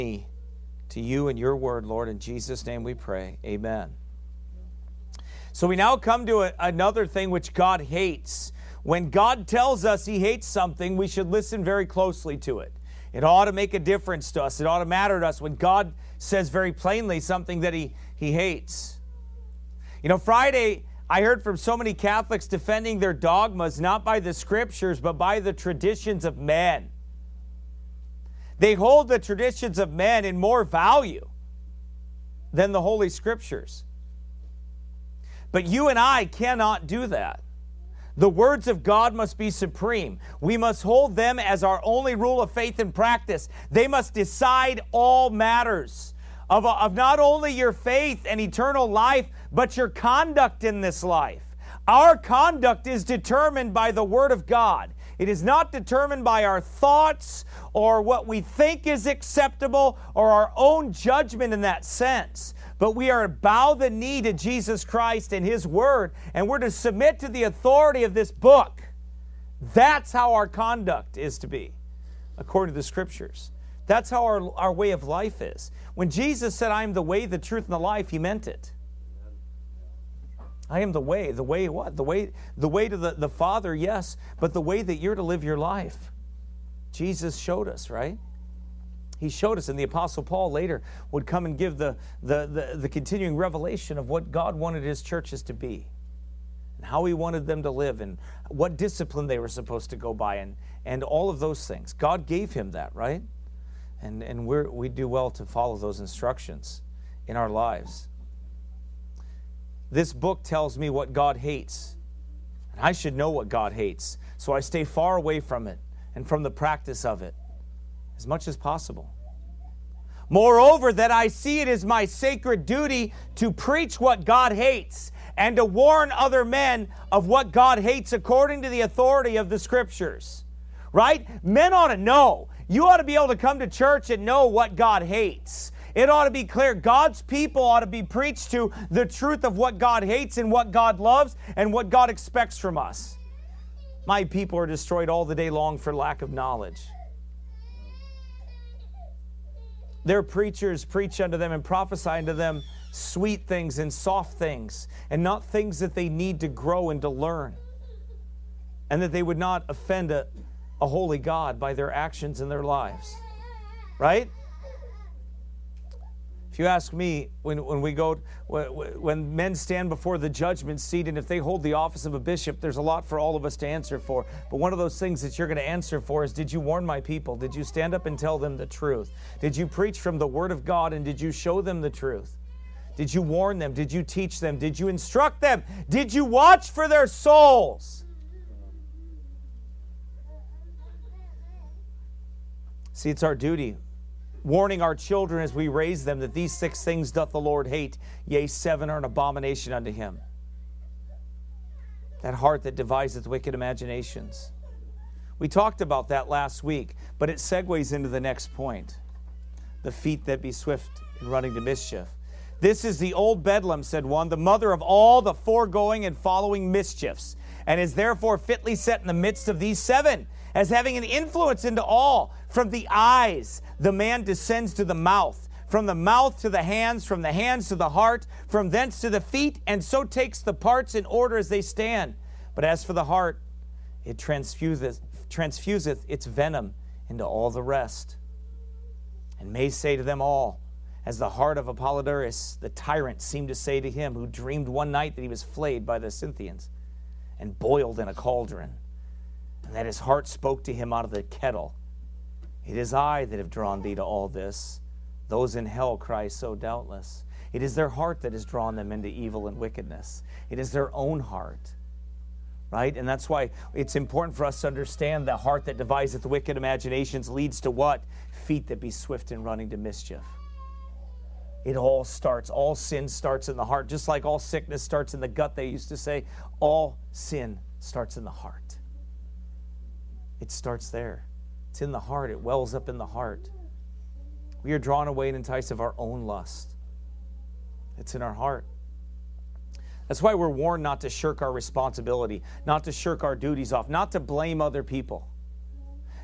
to you and your word, Lord. In Jesus' name we pray. Amen. So we now come to another thing which God hates. When God tells us he hates something, we should listen very closely to it. It ought to make a difference to us. It ought to matter to us when God says very plainly something that he hates. You know, Friday, I heard from so many Catholics defending their dogmas, not by the scriptures, but by the traditions of men. They hold the traditions of men in more value than the Holy Scriptures. But you and I cannot do that. The words of God must be supreme. We must hold them as our only rule of faith and practice. They must decide all matters of not only your faith and eternal life, but your conduct in this life. Our conduct is determined by the Word of God. It is not determined by our thoughts or what we think is acceptable or our own judgment in that sense. But we are to bow the knee to Jesus Christ and His Word, and we're to submit to the authority of this book. That's how our conduct is to be, according to the Scriptures. That's how our way of life is. When Jesus said, I am the way, the truth, and the life, He meant it. I am the way. The way what? The way to the Father, yes, but the way that you're to live your life. Jesus showed us, right? He showed us, and the Apostle Paul later would come and give the continuing revelation of what God wanted His churches to be, and how He wanted them to live, and what discipline they were supposed to go by, and all of those things. God gave him that, right? And we do well to follow those instructions in our lives. This book tells me what God hates, and I should know what God hates, so I stay far away from it and from the practice of it as much as possible. Moreover, that I see it as my sacred duty to preach what God hates and to warn other men of what God hates according to the authority of the Scriptures. Right? Men ought to know. You ought to be able to come to church and know what God hates. It ought to be clear. God's people ought to be preached to the truth of what God hates and what God loves and what God expects from us. My people are destroyed all the day long for lack of knowledge. Their preachers preach unto them and prophesy unto them sweet things and soft things, and not things that they need to grow and to learn, and that they would not offend a holy God by their actions in their lives. Right? If you ask me, when men stand before the judgment seat, and if they hold the office of a bishop, there's a lot for all of us to answer for. But one of those things that you're going to answer for is, did you warn my people? Did you stand up and tell them the truth? Did you preach from the Word of God, and did you show them the truth? Did you warn them? Did you teach them? Did you instruct them? Did you watch for their souls? See, it's our duty, warning our children as we raise them, that these 6 things doth the Lord hate, yea, 7 are an abomination unto Him. That heart that deviseth wicked imaginations. We talked about that last week, but it segues into the next point. The feet that be swift in running to mischief. This is the old Bedlam, said one, the mother of all the foregoing and following mischiefs, and is therefore fitly set in the midst of these 7, as having an influence into all. From the eyes, the man descends to the mouth, from the mouth to the hands, from the hands to the heart, from thence to the feet, and so takes the parts in order as they stand. But as for the heart, it transfuseth its venom into all the rest, and may say to them all, as the heart of Apollodorus, the tyrant, seemed to say to him who dreamed one night that he was flayed by the Scythians and boiled in a cauldron, and that his heart spoke to him out of the kettle. It is I that have drawn thee to all this. Those in hell cry so doubtless. It is their heart that has drawn them into evil and wickedness. It is their own heart. Right? And that's why it's important for us to understand the heart that deviseth wicked imaginations leads to what? Feet that be swift in running to mischief. It all sin starts in the heart. Just like all sickness starts in the gut, they used to say, all sin starts in the heart. It starts there. It's in the heart. It wells up in the heart. We are drawn away and enticed of our own lust. It's in our heart. That's why we're warned not to shirk our responsibility, not to shirk our duties off, not to blame other people.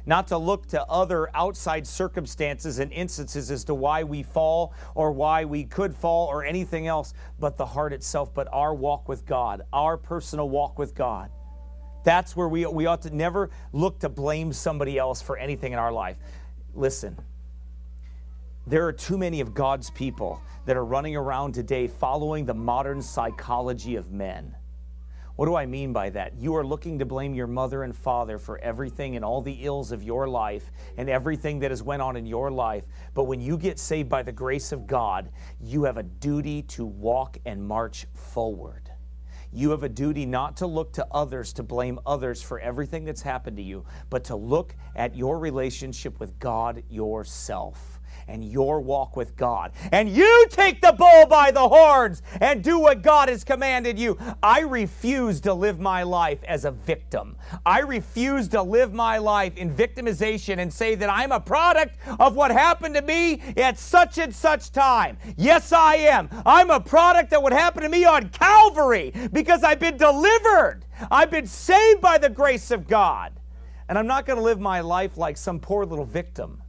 not to look to other outside circumstances and instances as to why we fall or why we could fall or anything else, but the heart itself, but our walk with God, our personal walk with God. That's where we ought to never look to blame somebody else for anything in our life. Listen, there are too many of God's people that are running around today following the modern psychology of men. What do I mean by that? You are looking to blame your mother and father for everything and all the ills of your life and everything that has went on in your life. But when you get saved by the grace of God, you have a duty to walk and march forward. You have a duty not to look to others, to blame others for everything that's happened to you, but to look at your relationship with God yourself and your walk with God. And you take the bull by the horns and do what God has commanded you. I refuse to live my life as a victim. I refuse to live my life in victimization and say that I'm a product of what happened to me at such and such time. Yes, I am. I'm a product of what happened to me on Calvary because I've been delivered. I've been saved by the grace of God. And I'm not going to live my life like some poor little victim.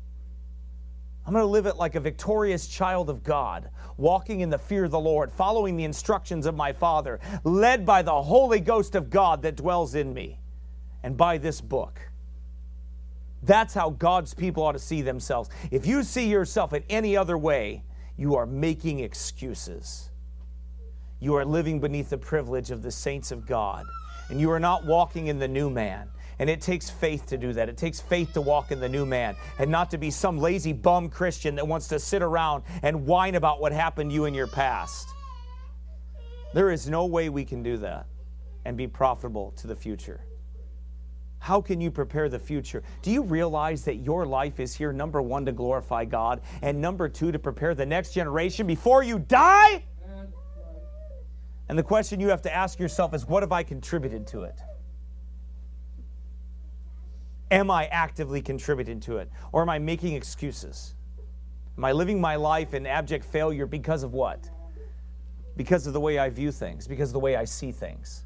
I'm going to live it like a victorious child of God, walking in the fear of the Lord, following the instructions of my Father, led by the Holy Ghost of God that dwells in me, and by this book. That's how God's people ought to see themselves. If you see yourself in any other way, you are making excuses. You are living beneath the privilege of the saints of God, and you are not walking in the new man. And it takes faith to do that. It takes faith to walk in the new man and not to be some lazy bum Christian that wants to sit around and whine about what happened to you in your past. There is no way we can do that and be profitable to the future. How can you prepare the future? Do you realize that your life is here, number one, to glorify God, and number two, to prepare the next generation before you die? And the question you have to ask yourself is, what have I contributed to it? Am I actively contributing to it? Or am I making excuses? Am I living my life in abject failure because of what? Because of the way I view things, because of the way I see things.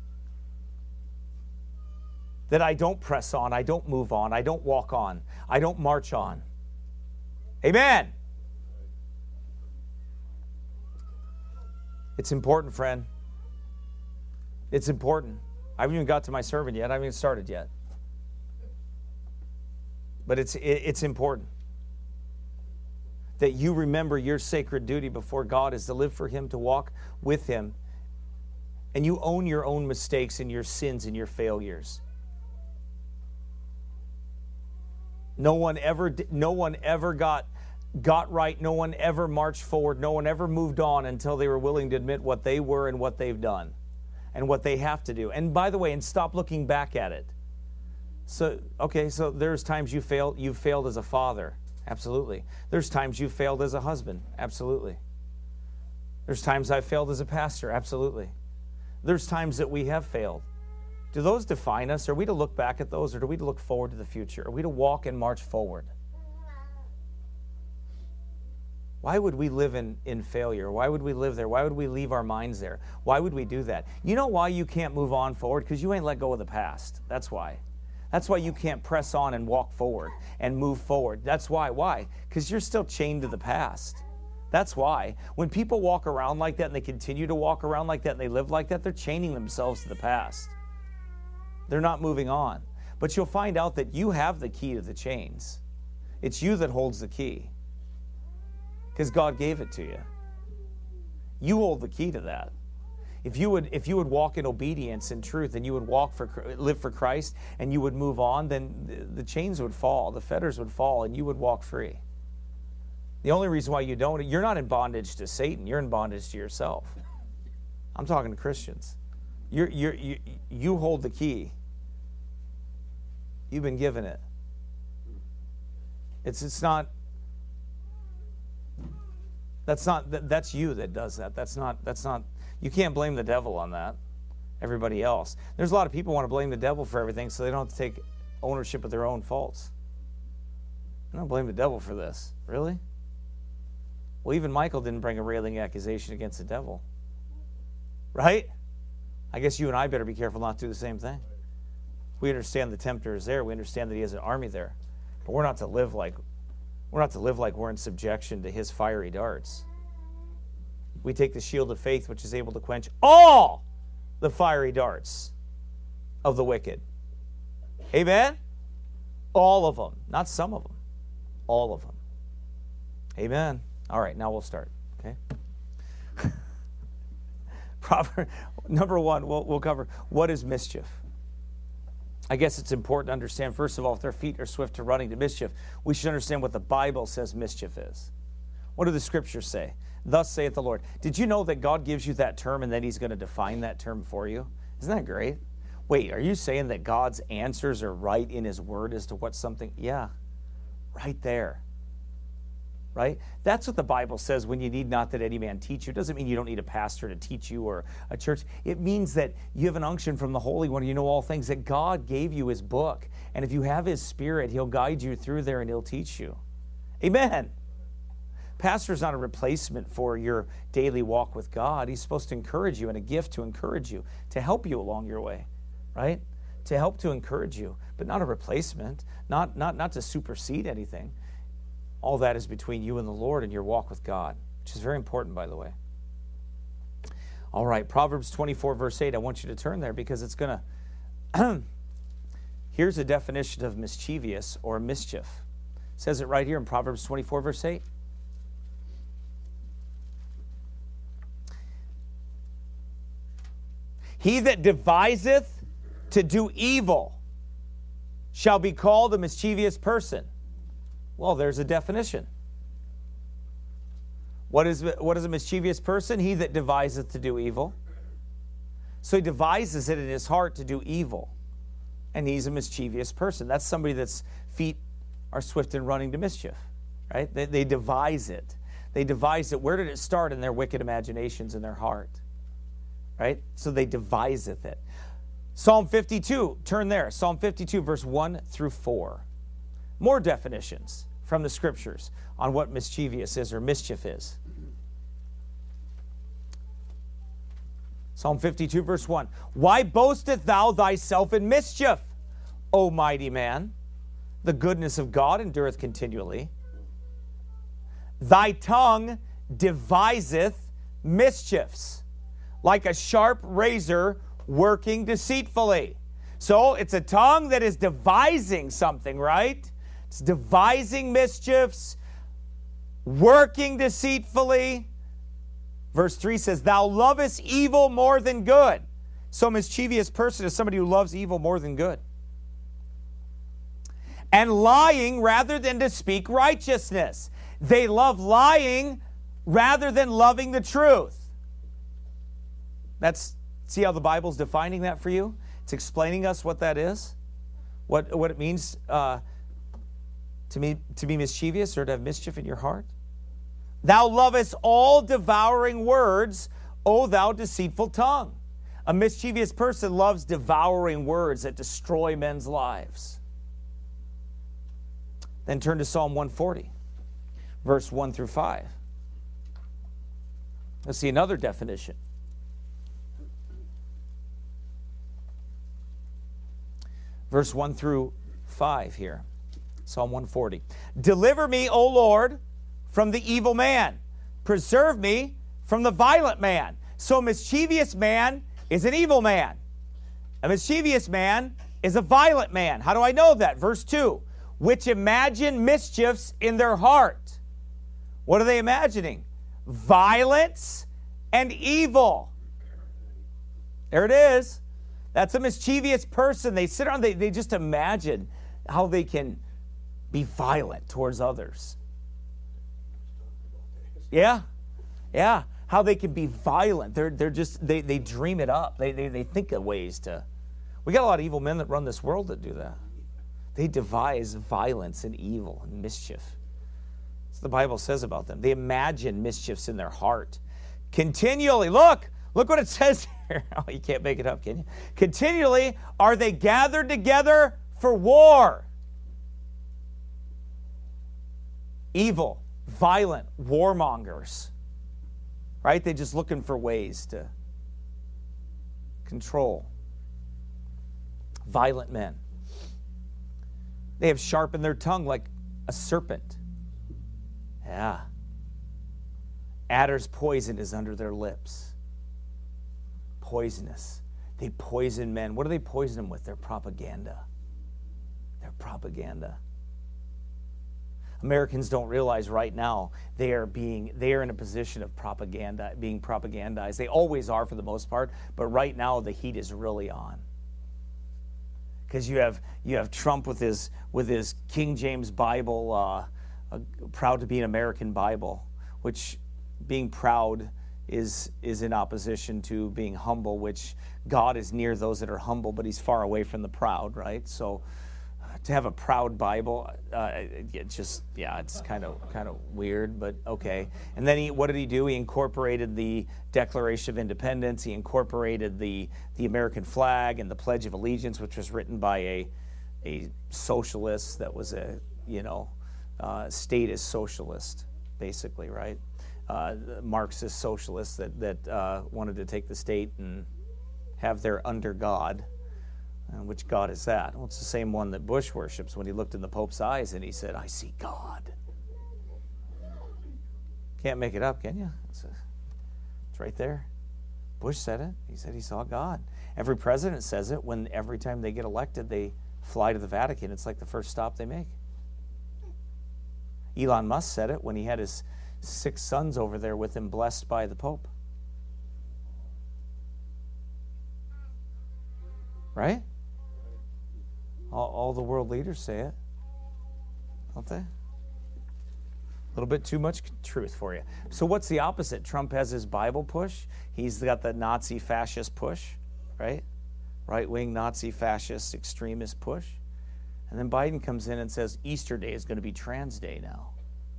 That I don't press on, I don't move on, I don't walk on, I don't march on. Amen. It's important, friend. It's important. I haven't even got to my sermon yet. I haven't even started yet. But it's important that you remember your sacred duty before God is to live for Him, to walk with Him, and you own your own mistakes and your sins and your failures. No one ever got right. No one ever marched forward. No one ever moved on until they were willing to admit what they were and what they've done and what they have to do. And by the way, and stop looking back at it. So there's times you've failed as a father. Absolutely. There's times you've failed as a husband. Absolutely. There's times I've failed as a pastor. Absolutely. There's times that we have failed. Do those define us? Are we to look back at those, or are we to look forward to the future? Are we to walk and march forward? Why would we live in failure? Why would we live there? Why would we leave our minds there? Why would we do that? You know why you can't move on forward? Because you ain't let go of the past. That's why. That's why you can't press on and walk forward and move forward. That's why. Why? Because you're still chained to the past. That's why. When people walk around like that and they continue to walk around like that and they live like that, they're chaining themselves to the past. They're not moving on. But you'll find out that you have the key to the chains. It's you that holds the key. Because God gave it to you. You hold the key to that. If you would walk in obedience and truth, and you would live for Christ, and you would move on, then the chains would fall, the fetters would fall, and you would walk free. The only reason why you don't, you're not in bondage to Satan, you're in bondage to yourself. I'm talking to Christians. You hold the key. You've been given it. It's not. That's you that does that. That's not. You can't blame the devil on that. Everybody else. There's a lot of people who want to blame the devil for everything, so they don't have to take ownership of their own faults. I don't blame the devil for this. Really? Well, even Michael didn't bring a railing accusation against the devil. Right? I guess you and I better be careful not to do the same thing. We understand the tempter is there. We understand that he has an army there. But we're not to live like we're in subjection to his fiery darts. We take the shield of faith, which is able to quench all the fiery darts of the wicked. Amen? All of them. Not some of them. All of them. Amen. All right, now we'll start. Okay? Proverb number 1, we'll cover what is mischief. I guess it's important to understand, first of all, if their feet are swift to running to mischief, we should understand what the Bible says mischief is. What do the scriptures say? Thus saith the Lord. Did you know that God gives you that term and then he's going to define that term for you? Isn't that great? Wait, are you saying that God's answers are right in his word as to what something? Yeah, right there. Right? That's what the Bible says when you need not that any man teach you. It doesn't mean you don't need a pastor to teach you or a church. It means that you have an unction from the Holy One. You know all things, that God gave you his book. And if you have his Spirit, he'll guide you through there and he'll teach you. Amen. Pastor's not a replacement for your daily walk with God. He's supposed to encourage you and a gift to encourage you, to help you along your way, right? To help to encourage you, but not a replacement, not to supersede anything. All that is between you and the Lord and your walk with God, which is very important, by the way. All right, Proverbs 24, verse 8. I want you to turn there because it's going to... Here's a definition of mischievous or mischief. It says it right here in Proverbs 24, verse 8. He that deviseth to do evil shall be called a mischievous person. Well, there's a definition. What is a mischievous person? He that deviseth to do evil. So he devises it in his heart to do evil. And he's a mischievous person. That's somebody that's feet are swift in running to mischief. Right? They devise it. They devise it. Where did it start? In their wicked imaginations in their heart. Right? So they deviseth it. Psalm 52, turn there. Psalm 52, verse 1 through 4. More definitions from the scriptures on what mischievous is or mischief is. Psalm 52, verse 1. Why boasteth thou thyself in mischief, O mighty man? The goodness of God endureth continually. Thy tongue deviseth mischiefs, like a sharp razor working deceitfully. So it's a tongue that is devising something, right? It's devising mischiefs, working deceitfully. Verse 3 says, thou lovest evil more than good. So mischievous person is somebody who loves evil more than good. And lying rather than to speak righteousness. They love lying rather than loving the truth. See how the Bible's defining that for you? It's explaining us what that is, what it means to be mischievous or to have mischief in your heart. Thou lovest all devouring words, O thou deceitful tongue. A mischievous person loves devouring words that destroy men's lives. Then turn to Psalm 140, verse 1 through 5. Let's see another definition. Verse 1 through 5 here. Psalm 140. Deliver me, O Lord, from the evil man. Preserve me from the violent man. So a mischievous man is an evil man. A mischievous man is a violent man. How do I know that? Verse 2. Which imagine mischiefs in their heart. What are they imagining? Violence and evil. There it is. That's a mischievous person. They sit around, they just imagine how they can be violent towards others. Yeah. How they can be violent. They dream it up. They think of ways to. We got a lot of evil men that run this world that do that. They devise violence and evil and mischief. That's what the Bible says about them. They imagine mischiefs in their heart. Continually, look what it says here. Oh, you can't make it up, can you? Continually are they gathered together for war. Evil, violent, warmongers. Right? They're just looking for ways to control. Violent men. They have sharpened their tongue like a serpent. Yeah. Adder's poison is under their lips. Poisonous. They poison men. What do they poison them with? Their propaganda. Their propaganda. Americans don't realize right now they are in a position of propaganda, being propagandized. They always are for the most part, but right now the heat is really on. Because you have Trump with his King James Bible, proud to be an American Bible, which being proud is in opposition to being humble, which God is near those that are humble, but he's far away from the proud, right? So to have a proud Bible, it's kind of weird, but okay. And then what did he do? He incorporated the Declaration of Independence. He incorporated the American flag and the Pledge of Allegiance, which was written by a socialist that was a statist socialist, basically, right? Marxist socialists that wanted to take the state and have their under God. Which God is that? Well, it's the same one that Bush worships when he looked in the Pope's eyes and he said, I see God. Can't make it up, can you? It's right there. Bush said it. He said he saw God. Every president says it when every time they get elected, they fly to the Vatican. It's like the first stop they make. Elon Musk said it when he had his 6 sons over there with him, blessed by the Pope. Right? All the world leaders say it, don't they? A little bit too much truth for you. So what's the opposite? Trump has his Bible push. He's got the Nazi fascist push, right? Right-wing Nazi fascist extremist push. And then Biden comes in and says Easter Day is going to be Trans Day now.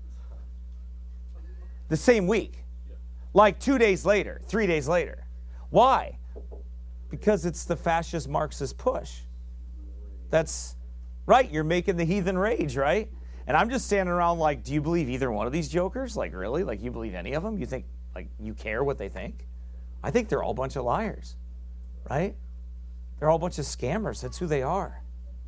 The same week. Like 2 days later, 3 days later. Why? Because it's the fascist Marxist push. That's right. You're making the heathen rage, right? And I'm just standing around like, do you believe either one of these jokers? Like, really? Like, you believe any of them? You think, like, you care what they think? I think they're all a bunch of liars, right? They're all a bunch of scammers. That's who they are.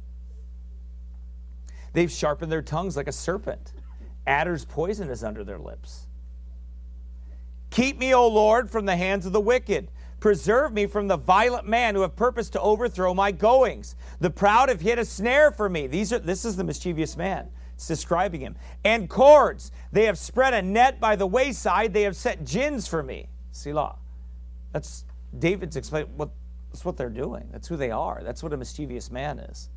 They've sharpened their tongues like a serpent. Adder's poison is under their lips. Keep me, O Lord, from the hands of the wicked. Preserve me from the violent man who have purposed to overthrow my goings. The proud have hid a snare for me. This is the mischievous man. It's describing him. And cords. They have spread a net by the wayside. They have set gins for me. Selah. That's David's explaining. That's what they're doing. That's who they are. That's what a mischievous man is.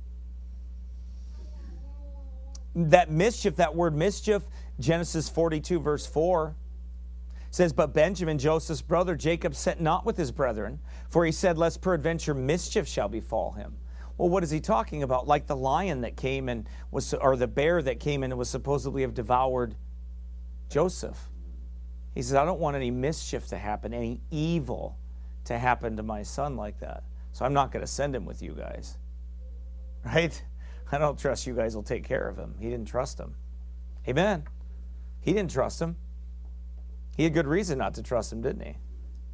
That mischief, that word mischief, Genesis 42, verse 4, says, but Benjamin, Joseph's brother, Jacob, sent not with his brethren, for he said, lest peradventure mischief shall befall him. Well, what is he talking about? Like the lion that came and or the bear that came in and was supposedly have devoured Joseph. He says, I don't want any mischief to happen, any evil to happen to my son like that. So I'm not going to send him with you guys. Right? I don't trust you guys will take care of him. He didn't trust him. Amen. He didn't trust him. He had good reason not to trust him, didn't he?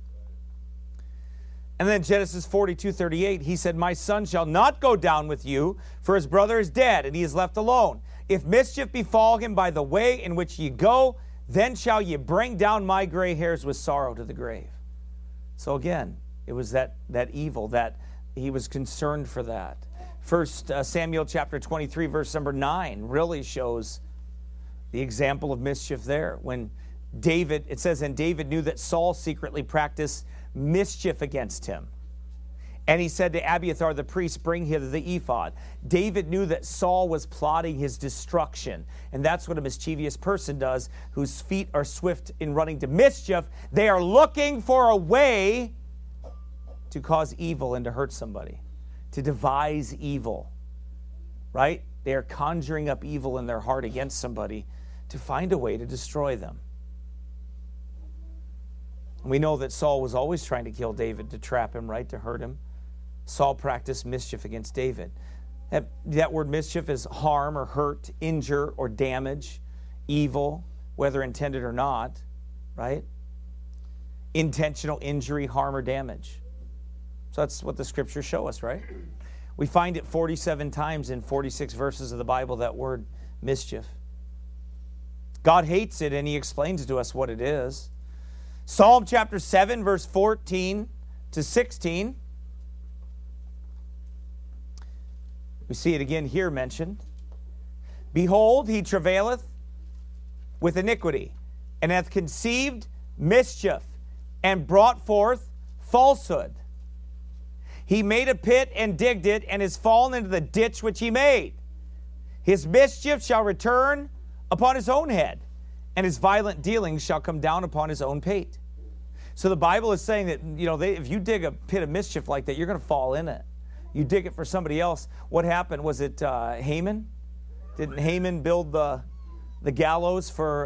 And then Genesis 42:38, he said, my son shall not go down with you, for his brother is dead, and he is left alone. If mischief befall him by the way in which ye go, then shall ye bring down my gray hairs with sorrow to the grave. So again, it was that evil, that he was concerned for that. 1 Samuel chapter 23, verse number 9, really shows the example of mischief there. When David, it says, and David knew that Saul secretly practiced mischief against him. And he said to Abiathar the priest, bring hither the ephod. David knew that Saul was plotting his destruction. And that's what a mischievous person does, whose feet are swift in running to mischief. They are looking for a way to cause evil and to hurt somebody, to devise evil, right? They are conjuring up evil in their heart against somebody to find a way to destroy them. We know that Saul was always trying to kill David, to trap him, right, to hurt him. Saul practiced mischief against David. That word mischief is harm or hurt, injure or damage, evil, whether intended or not, right? Intentional injury, harm, or damage. So that's what the scriptures show us, right? We find it 47 times in 46 verses of the Bible, that word mischief. God hates it, and he explains to us what it is. Psalm chapter 7, verse 14 to 16. We see it again here mentioned. Behold, he travaileth with iniquity, and hath conceived mischief, and brought forth falsehood. He made a pit and digged it, and is fallen into the ditch which he made. His mischief shall return upon his own head, and his violent dealings shall come down upon his own pate. So the Bible is saying that, if you dig a pit of mischief like that, you're going to fall in it. You dig it for somebody else. What happened? Was it Haman? Didn't Haman build the gallows for,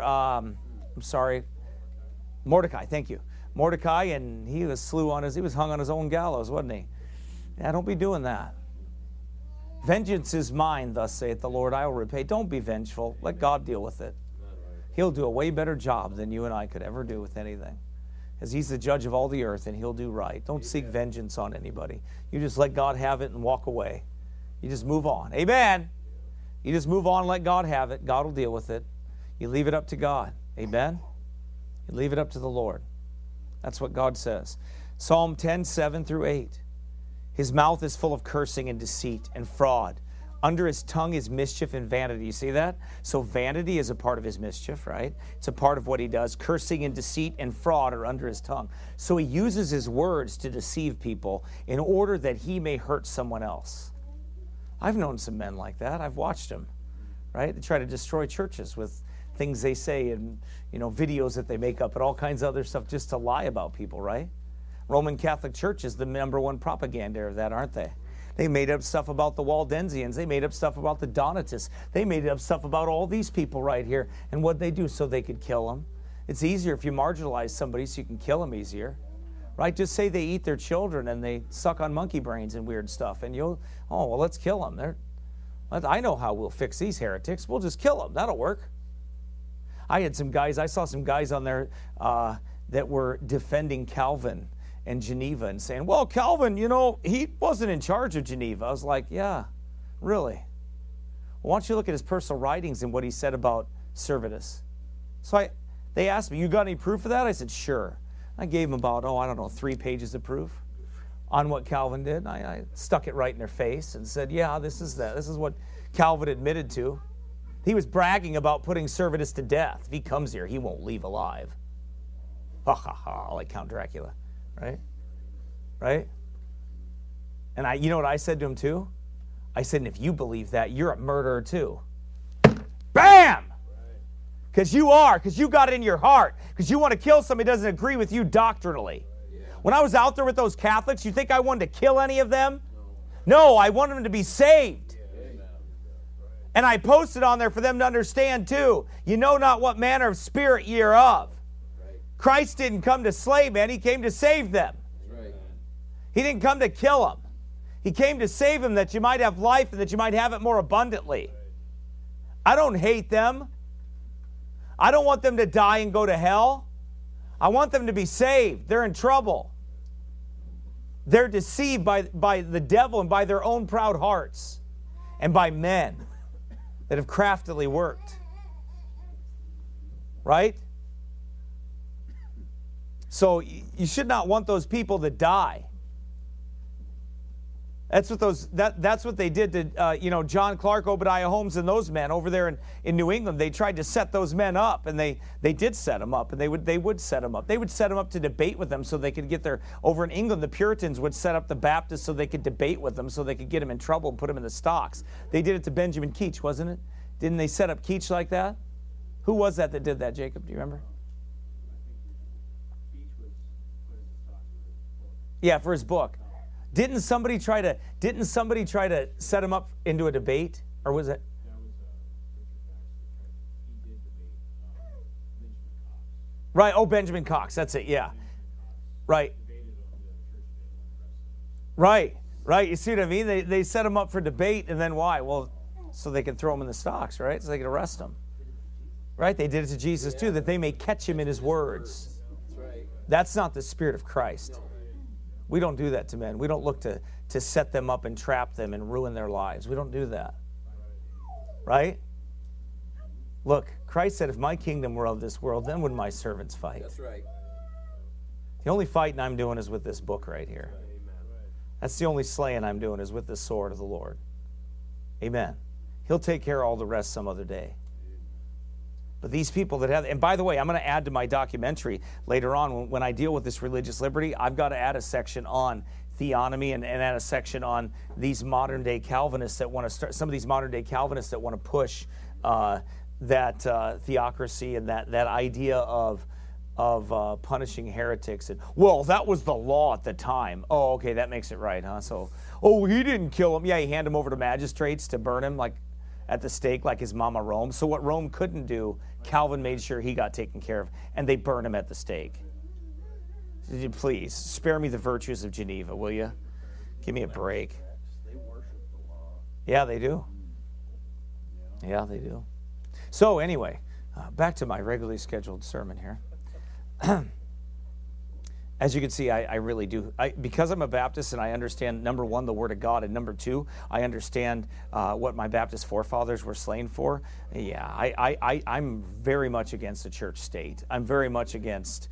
Mordecai, thank you. Mordecai, and he was hung on his own gallows, wasn't he? Yeah, don't be doing that. Vengeance is mine, thus saith the Lord, I will repay. Don't be vengeful. Let God deal with it. He'll do a way better job than you and I could ever do with anything. Because he's the judge of all the earth, and he'll do right. Don't seek vengeance on anybody. You just let God have it and walk away. You just move on. Amen. You just move on and let God have it. God will deal with it. You leave it up to God. Amen. You leave it up to the Lord. That's what God says. Psalm 10, 7 through 8. His mouth is full of cursing and deceit and fraud. Under his tongue is mischief and vanity. You see that? So vanity is a part of his mischief, right? It's a part of what he does. Cursing and deceit and fraud are under his tongue. So he uses his words to deceive people in order that he may hurt someone else. I've known some men like that. I've watched them, right? They try to destroy churches with things they say and, videos that they make up and all kinds of other stuff just to lie about people, right? Roman Catholic Church is the number one propaganda of that, aren't they? They made up stuff about the Waldensians. They made up stuff about the Donatists. They made up stuff about all these people right here. And what'd they do so they could kill them? It's easier if you marginalize somebody so you can kill them easier. Right? Just say they eat their children and they suck on monkey brains and weird stuff. And let's kill them. I know how we'll fix these heretics. We'll just kill them. That'll work. I saw some guys on there that were defending Calvin and Geneva and saying, well, Calvin, he wasn't in charge of Geneva. I was like, yeah, really? Well, why don't you look at his personal writings and what he said about Servetus? So they asked me, you got any proof of that? I said, sure. I gave them about, 3 pages of proof on what Calvin did. I stuck it right in their face and said, yeah, this is that. This is what Calvin admitted to. He was bragging about putting Servetus to death. If he comes here, he won't leave alive. Ha ha ha, like Count Dracula. Right? And you know what I said to him too? I said, and if you believe that, you're a murderer too. Bam! Because you are, because you got it in your heart. Because you want to kill somebody who doesn't agree with you doctrinally. When I was out there with those Catholics, you think I wanted to kill any of them? No, I wanted them to be saved. And I posted on there for them to understand too. You know not what manner of spirit ye are of. Christ didn't come to slay men. He came to save them. Right. He didn't come to kill them. He came to save them that you might have life and that you might have it more abundantly. I don't hate them. I don't want them to die and go to hell. I want them to be saved. They're in trouble. They're deceived by the devil and by their own proud hearts and by men that have craftily worked. Right? So you should not want those people to die. That's what they did to John Clark, Obadiah Holmes, and those men over there in New England. They tried to set those men up, and they did set them up, and they would set them up. They would set them up to debate with them so they could get their. Over in England, the Puritans would set up the Baptists so they could debate with them, so they could get them in trouble and put them in the stocks. They did it to Benjamin Keach, wasn't it? Didn't they set up Keach like that? Who was that did that, Jacob? Do you remember? Yeah, for his book. Didn't somebody try to set him up into a debate? Or was it? That was Richard Baxter. He did debate Benjamin Cox. Right, Benjamin Cox. That's it, yeah. Right. Right. You see what I mean? They set him up for debate, and then why? Well, so they could throw him in the stocks, right? So they could arrest him. Right? They did it to Jesus too, that they may catch him in his words. That's not the Spirit of Christ. We don't do that to men. We don't look to set them up and trap them and ruin their lives. We don't do that. Right? Look, Christ said, if my kingdom were of this world, then would my servants fight. That's right. The only fighting I'm doing is with this book right here. That's the only slaying I'm doing is with the sword of the Lord. Amen. He'll take care of all the rest some other day. But these people that have, and by the way, I'm going to add to my documentary later on when I deal with this religious liberty, I've got to add a section on theonomy and add a section on these modern day Calvinists that want to start, some of these modern day Calvinists that want to push that theocracy and that idea of punishing heretics. And, well, that was the law at the time. Oh, okay, that makes it right, huh? So, oh, he didn't kill him. Yeah, he handed him over to magistrates to burn him like at the stake like his mama Rome. So what Rome couldn't do, Calvin made sure he got taken care of, and they burned him at the stake. Please, spare me the virtues of Geneva, will you? Give me a break. They worship the law. Yeah, they do. Yeah, they do. So anyway, back to my regularly scheduled sermon here. As you can see, I really do. Because I'm a Baptist and I understand, number one, the Word of God, and number two, I understand what my Baptist forefathers were slain for. Yeah, I'm very much against the church state. I'm very much against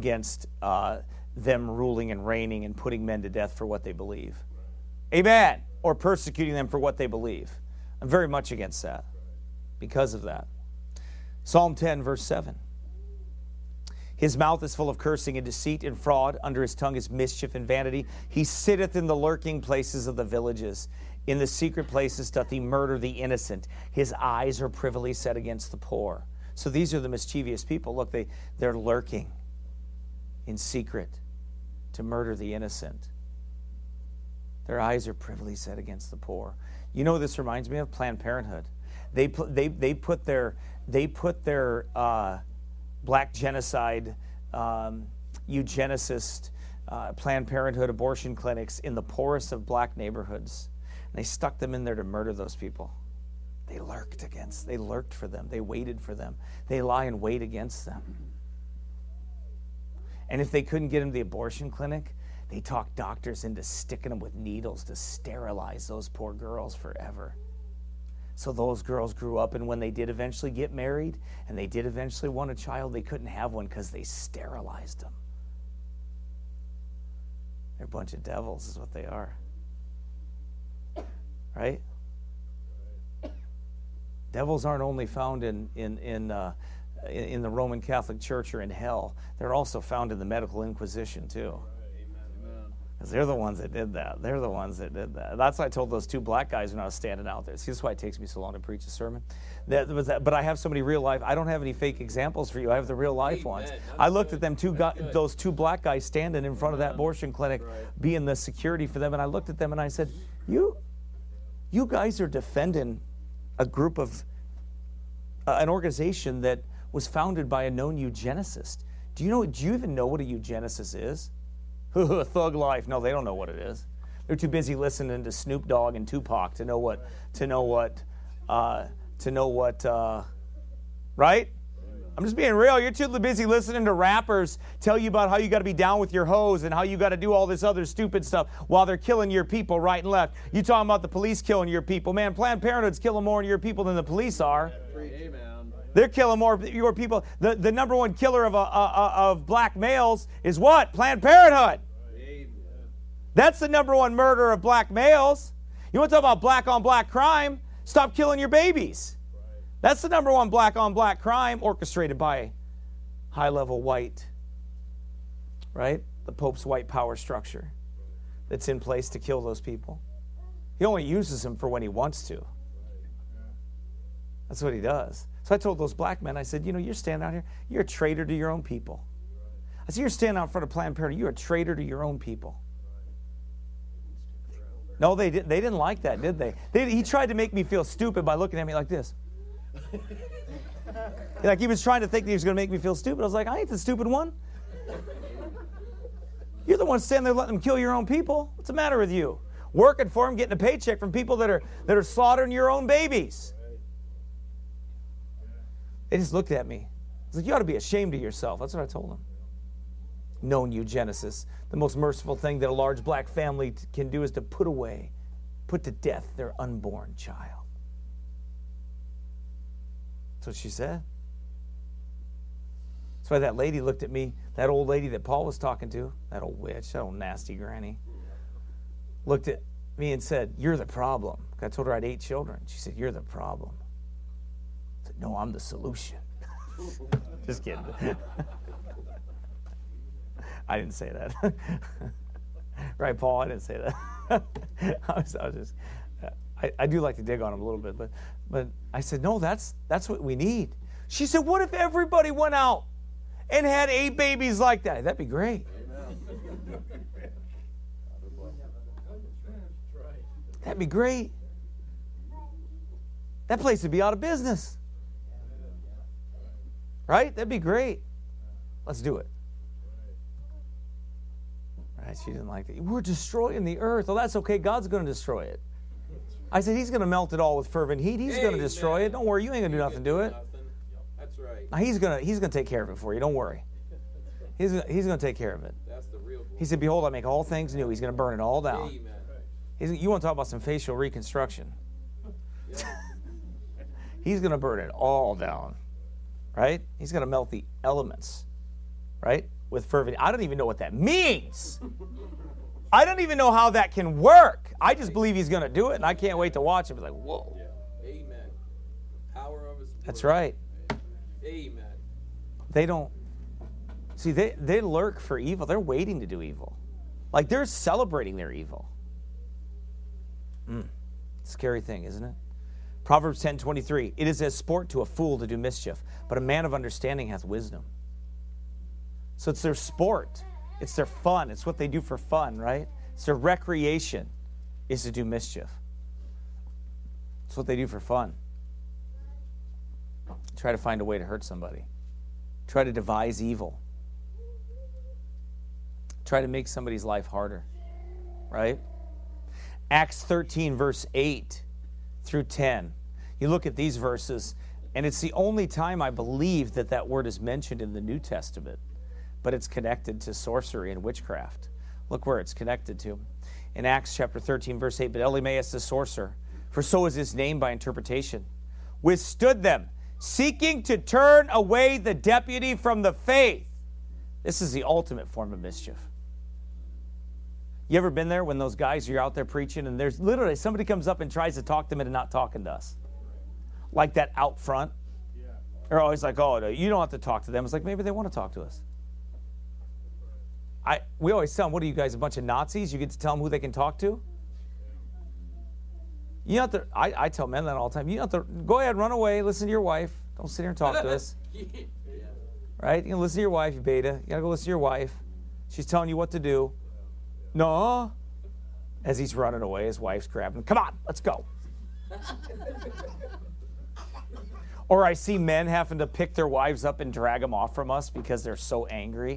them ruling and reigning and putting men to death for what they believe. Amen. Or persecuting them for what they believe. I'm very much against that because of that. Psalm 10, verse 7. His mouth is full of cursing and deceit and fraud. Under his tongue is mischief and vanity. He sitteth in the lurking places of the villages. In the secret places doth he murder the innocent. His eyes are privily set against the poor. So these are the mischievous people. Look, they're lurking in secret to murder the innocent. Their eyes are privily set against the poor. You know what this reminds me of? Planned Parenthood. They put their black genocide, eugenicist, Planned Parenthood abortion clinics in the poorest of black neighborhoods. And they stuck them in there to murder those people. They lurked for them. They waited for them. They lie in wait against them. And if they couldn't get into the abortion clinic, they talked doctors into sticking them with needles to sterilize those poor girls forever. So those girls grew up, and when they did eventually get married, and they did eventually want a child, they couldn't have one because they sterilized them. They're a bunch of devils is what they are. Right? Devils aren't only found in the Roman Catholic Church or in hell. They're also found in the medical Inquisition too. Because they're the ones that did that. They're the ones that did that. That's what I told those two black guys when I was standing out there. See, this is why it takes me so long to preach a sermon. But I have so many real life. I don't have any fake examples for you. I have the real life ones. I looked at them those two black guys standing in front of that abortion clinic, being the security for them, and I looked at them and I said, "You guys are defending a group of an organization that was founded by a known eugenicist. Do you even know what a eugenicist is? Thug life. No, they don't know what it is. They're too busy listening to Snoop Dogg and Tupac to know what, right? I'm just being real. You're too busy listening to rappers tell you about how you got to be down with your hoes and how you got to do all this other stupid stuff while they're killing your people right and left. You talking about the police killing your people. Man, Planned Parenthood's killing more of your people than the police are. Amen. They're killing more of your people. The number one killer of black males is what? Planned Parenthood. Amen. That's the number one murderer of black males. You want to talk about black on black crime? Stop killing your babies. That's the number one black on black crime orchestrated by high-level white, right? The Pope's white power structure that's in place to kill those people. He only uses them for when he wants to. That's what he does. So I told those black men, I said, you're standing out here, you're a traitor to your own people. I said, you're standing out in front of Planned Parenthood, you're a traitor to your own people. No, they didn't like that, did they? He tried to make me feel stupid by looking at me like this. Like he was trying to think that he was going to make me feel stupid. I was like, I ain't the stupid one. You're the one standing there letting them kill your own people. What's the matter with you? Working for them, getting a paycheck from people that are slaughtering your own babies. They just looked at me. I was like, you ought to be ashamed of yourself. That's what I told them. known eugenicist. The most merciful thing that a large black family can do is to put to death their unborn child. That's what she said. That's why that lady looked at me, that old lady that Paul was talking to, that old witch, that old nasty granny, looked at me and said, "You're the problem." I told her I had 8 children. She said, "You're the problem." I said, "No, I'm the solution." Just kidding. I didn't say that. Right, Paul? I didn't say that. I do like to dig on him a little bit, but I said, no, that's what we need. She said, what if everybody went out and had 8 babies like that? That'd be great. That'd be great. That place would be out of business. Right? That'd be great. Let's do it. Right? She didn't like it. We're destroying the earth. Oh, that's okay. God's going to destroy it. I said, He's going to melt it all with fervent heat. He's going to destroy it. Don't worry. You ain't going to do nothing to it. That's right. Now, He's going to take care of it for you. Don't worry. He's going to take care of it. That's the real glory. He said, behold, I make all things new. He's going to burn it all down. Amen. You want to talk about some facial reconstruction. Yeah. He's going to burn it all down. Right? He's going to melt the elements. Right? With fervent. I don't even know what that means. I don't even know how that can work. I just believe He's going to do it, and I can't wait to watch it. Be like, whoa. Yeah. Amen. Power of His word. That's right. Amen. They don't. See, they lurk for evil. They're waiting to do evil. Like they're celebrating their evil. Scary thing, isn't it? Proverbs 10:23. It is as sport to a fool to do mischief, but a man of understanding hath wisdom. So it's their sport. It's their fun. It's what they do for fun, right? It's their recreation is to do mischief. It's what they do for fun. Try to find a way to hurt somebody. Try to devise evil. Try to make somebody's life harder, right? Acts 13, verse 8 through 10. You look at these verses, and it's the only time I believe that word is mentioned in the New Testament, but it's connected to sorcery and witchcraft. Look where it's connected to. In Acts chapter 13, verse 8, but Elymas the sorcerer, for so is his name by interpretation, withstood them, seeking to turn away the deputy from the faith. This is the ultimate form of mischief. You ever been there when those guys, you're out there preaching and there's literally somebody comes up and tries to talk them into not talking to us? Like that out front. They're always like, oh, no, you don't have to talk to them. It's like, maybe they want to talk to us. We always tell them, what are you guys, a bunch of Nazis? You get to tell them who they can talk to? You have to, I tell men that all the time. You have to, go ahead, run away, listen to your wife. Don't sit here and talk to us. Right? You can listen to your wife, you beta. You got to go listen to your wife. She's telling you what to do. No. As he's running away, his wife's grabbing him. Come on, let's go. Or I see men having to pick their wives up and drag them off from us because they're so angry.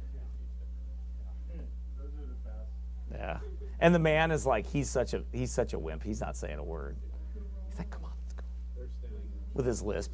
Yeah. And the man is like, he's such a wimp. He's not saying a word. He's like, come on, let's go. With his lisp,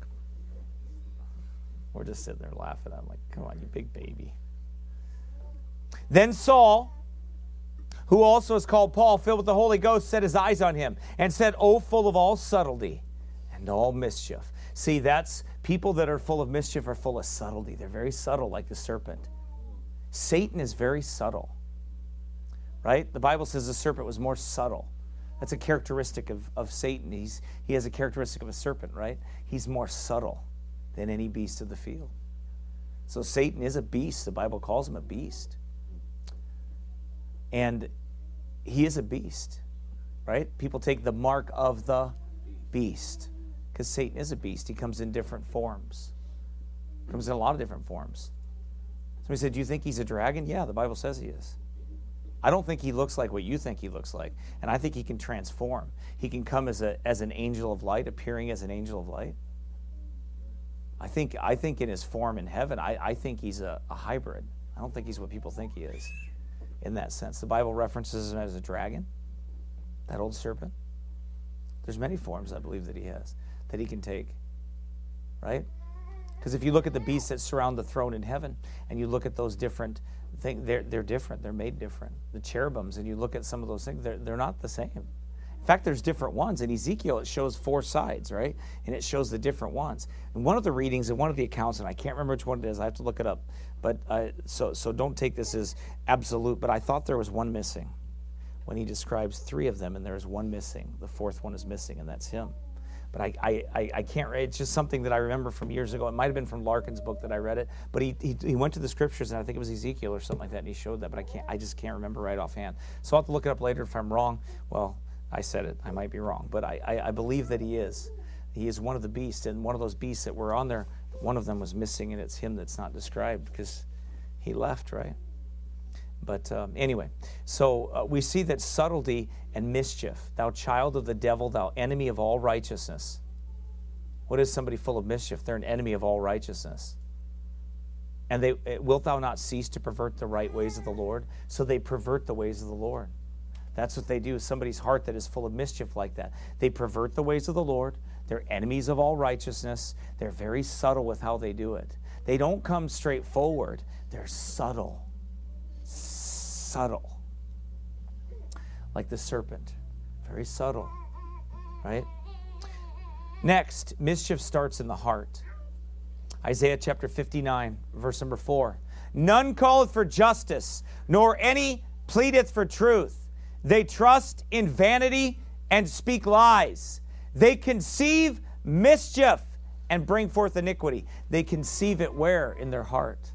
we're just sitting there laughing. I'm like, come on, you big baby. Then Saul, who also is called Paul, filled with the Holy Ghost, set his eyes on him and said, O full of all subtlety and all mischief. See, that's people that are full of mischief are full of subtlety. They're very subtle like the serpent. Satan is very subtle. Right? The Bible says the serpent was more subtle. That's a characteristic of Satan. He has a characteristic of a serpent, right? He's more subtle than any beast of the field. So Satan is a beast. The Bible calls him a beast. And he is a beast, right? People take the mark of the beast because Satan is a beast. He comes in different forms. He comes in a lot of different forms. Somebody said, do you think he's a dragon? Yeah, the Bible says he is. I don't think he looks like what you think he looks like. And I think he can transform. He can come as an angel of light, appearing as an angel of light. I think in his form in heaven, I think he's a hybrid. I don't think he's what people think he is in that sense. The Bible references him as a dragon, that old serpent. There's many forms I believe that he has, that he can take, right? Because if you look at the beasts that surround the throne in heaven, and you look at those different things, they're different. They're made different. The cherubims, and you look at some of those things, they're not the same. In fact, there's different ones. In Ezekiel, it shows 4 sides, right? And it shows the different ones. And one of the readings and one of the accounts, and I can't remember which one it is, I have to look it up. But so don't take this as absolute, but I thought there was one missing when he describes 3 of them, and there's one missing. The 4th one is missing, and that's him. But I can't, it's just something that I remember from years ago. It might have been from Larkin's book that I read it, but he went to the scriptures, and I think it was Ezekiel or something like that, and he showed that, but I just can't remember right offhand. So I'll have to look it up later. If I'm wrong, well, I said it. I might be wrong, but I believe that he is. He is one of the beasts, and one of those beasts that were on there, one of them was missing, and it's him that's not described because he left, right? But anyway, so we see that subtlety and mischief, thou child of the devil, thou enemy of all righteousness. What is somebody full of mischief? They're an enemy of all righteousness. And wilt thou not cease to pervert the right ways of the Lord? So they pervert the ways of the Lord. That's what they do. Somebody's heart that is full of mischief like that. They pervert the ways of the Lord. They're enemies of all righteousness. They're very subtle with how they do it. They don't come straight forward. They're subtle. Subtle. Like the serpent. Very subtle. Right? Next, mischief starts in the heart. Isaiah chapter 59, verse number 4. None calleth for justice, nor any pleadeth for truth. They trust in vanity and speak lies. They conceive mischief and bring forth iniquity. They conceive it where? In their heart.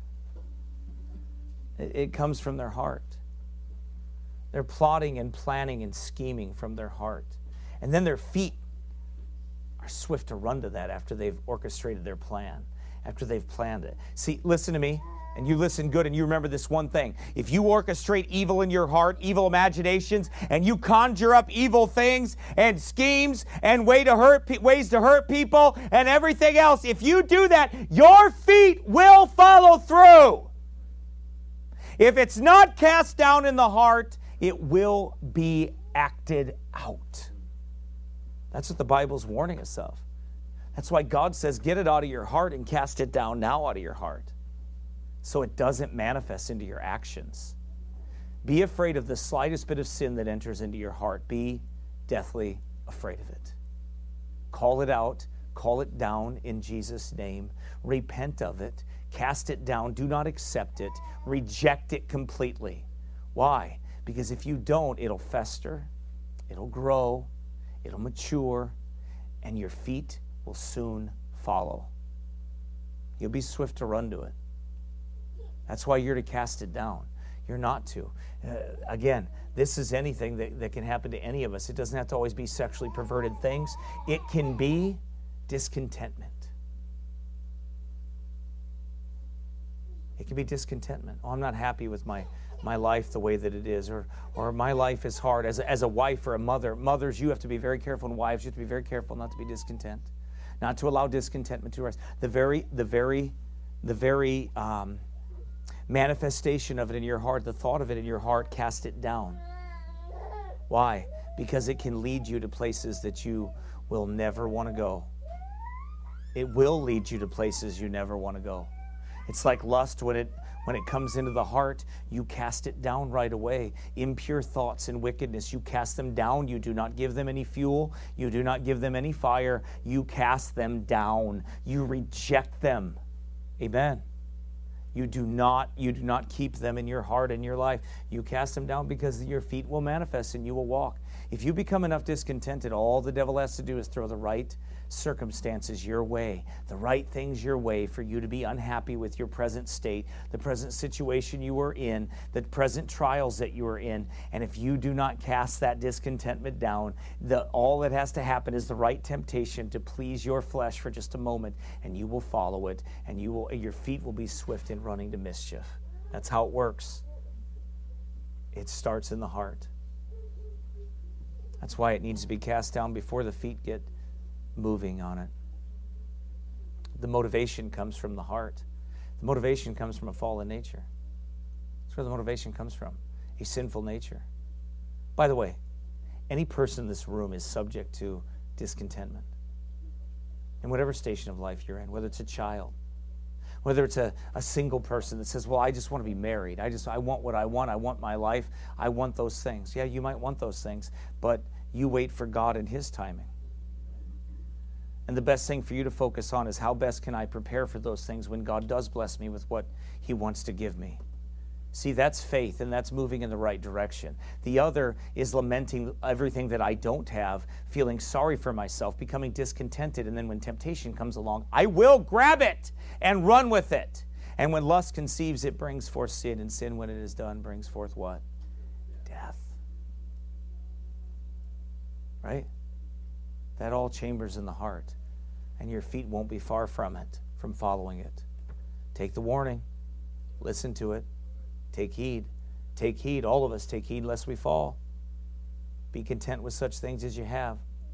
It comes from their heart. They're plotting and planning and scheming from their heart. And then their feet are swift to run to that after they've orchestrated their plan, after they've planned it. See, listen to me. And you listen good and you remember this one thing. If you orchestrate evil in your heart, evil imaginations, and you conjure up evil things and schemes and ways to hurt people and everything else, if you do that, your feet will follow through. If it's not cast down in the heart, it will be acted out. That's what the Bible's warning us of. That's why God says, get it out of your heart and cast it down now out of your heart, so it doesn't manifest into your actions. Be afraid of the slightest bit of sin that enters into your heart. Be deathly afraid of it. Call it out. Call it down in Jesus' name. Repent of it. Cast it down. Do not accept it. Reject it completely. Why? Because if you don't, it'll fester. It'll grow. It'll mature. And your feet will soon follow. You'll be swift to run to it. That's why you're to cast it down. You're not to. Again, this is anything that can happen to any of us. It doesn't have to always be sexually perverted things. It can be discontentment. It can be discontentment. Oh, I'm not happy with my life the way that it is, or my life is hard. As a wife or a mother, mothers, you have to be very careful, and wives, you have to be very careful not to be discontent, not to allow discontentment to rise. The very manifestation of it in your heart, the thought of it in your heart, cast it down. Why? Because it can lead you to places that you will never want to go. It will lead you to places you never want to go. It's like lust. When it comes into the heart, you cast it down right away. Impure thoughts and wickedness, you cast them down. You do not give them any fuel. You do not give them any fire. You cast them down. You reject them. Amen. You do not keep them in your heart and your life. You cast them down because your feet will manifest and you will walk. If you become enough discontented, all the devil has to do is throw the right circumstances your way, the right things your way for you to be unhappy with your present state, the present situation you are in, the present trials that you are in. And if you do not cast that discontentment down, all that has to happen is the right temptation to please your flesh for just a moment, and you will follow it, and your feet will be swift in running to mischief. That's how it works. It starts in the heart. That's why it needs to be cast down before the feet get moving on it. The motivation comes from the heart. The motivation comes from a fallen nature. That's where the motivation comes from, a sinful nature. By the way, any person in this room is subject to discontentment in whatever station of life you're in, whether it's a child, Whether it's a single person that says, well, I just want to be married. I want what I want. I want my life. I want those things. Yeah, you might want those things, but you wait for God and His timing. And the best thing for you to focus on is how best can I prepare for those things when God does bless me with what He wants to give me. See, that's faith, and that's moving in the right direction. The other is lamenting everything that I don't have, feeling sorry for myself, becoming discontented, and then when temptation comes along, I will grab it and run with it. And when lust conceives, it brings forth sin, and sin, when it is done, brings forth what? Death. Right? That all chambers in the heart, and your feet won't be far from it, from following it. Take the warning. Listen to it. Take heed. Take heed. All of us take heed lest we fall. Be content with such things as you have.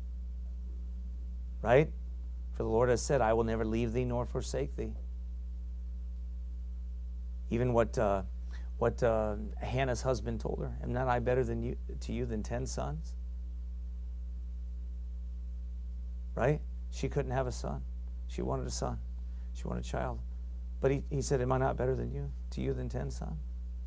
Right? For the Lord has said, I will never leave thee nor forsake thee. Even what Hannah's husband told her, am not I better to you than 10 sons? Right? She couldn't have a son. She wanted a son. She wanted a child. But he said, am I not better to you than 10 sons?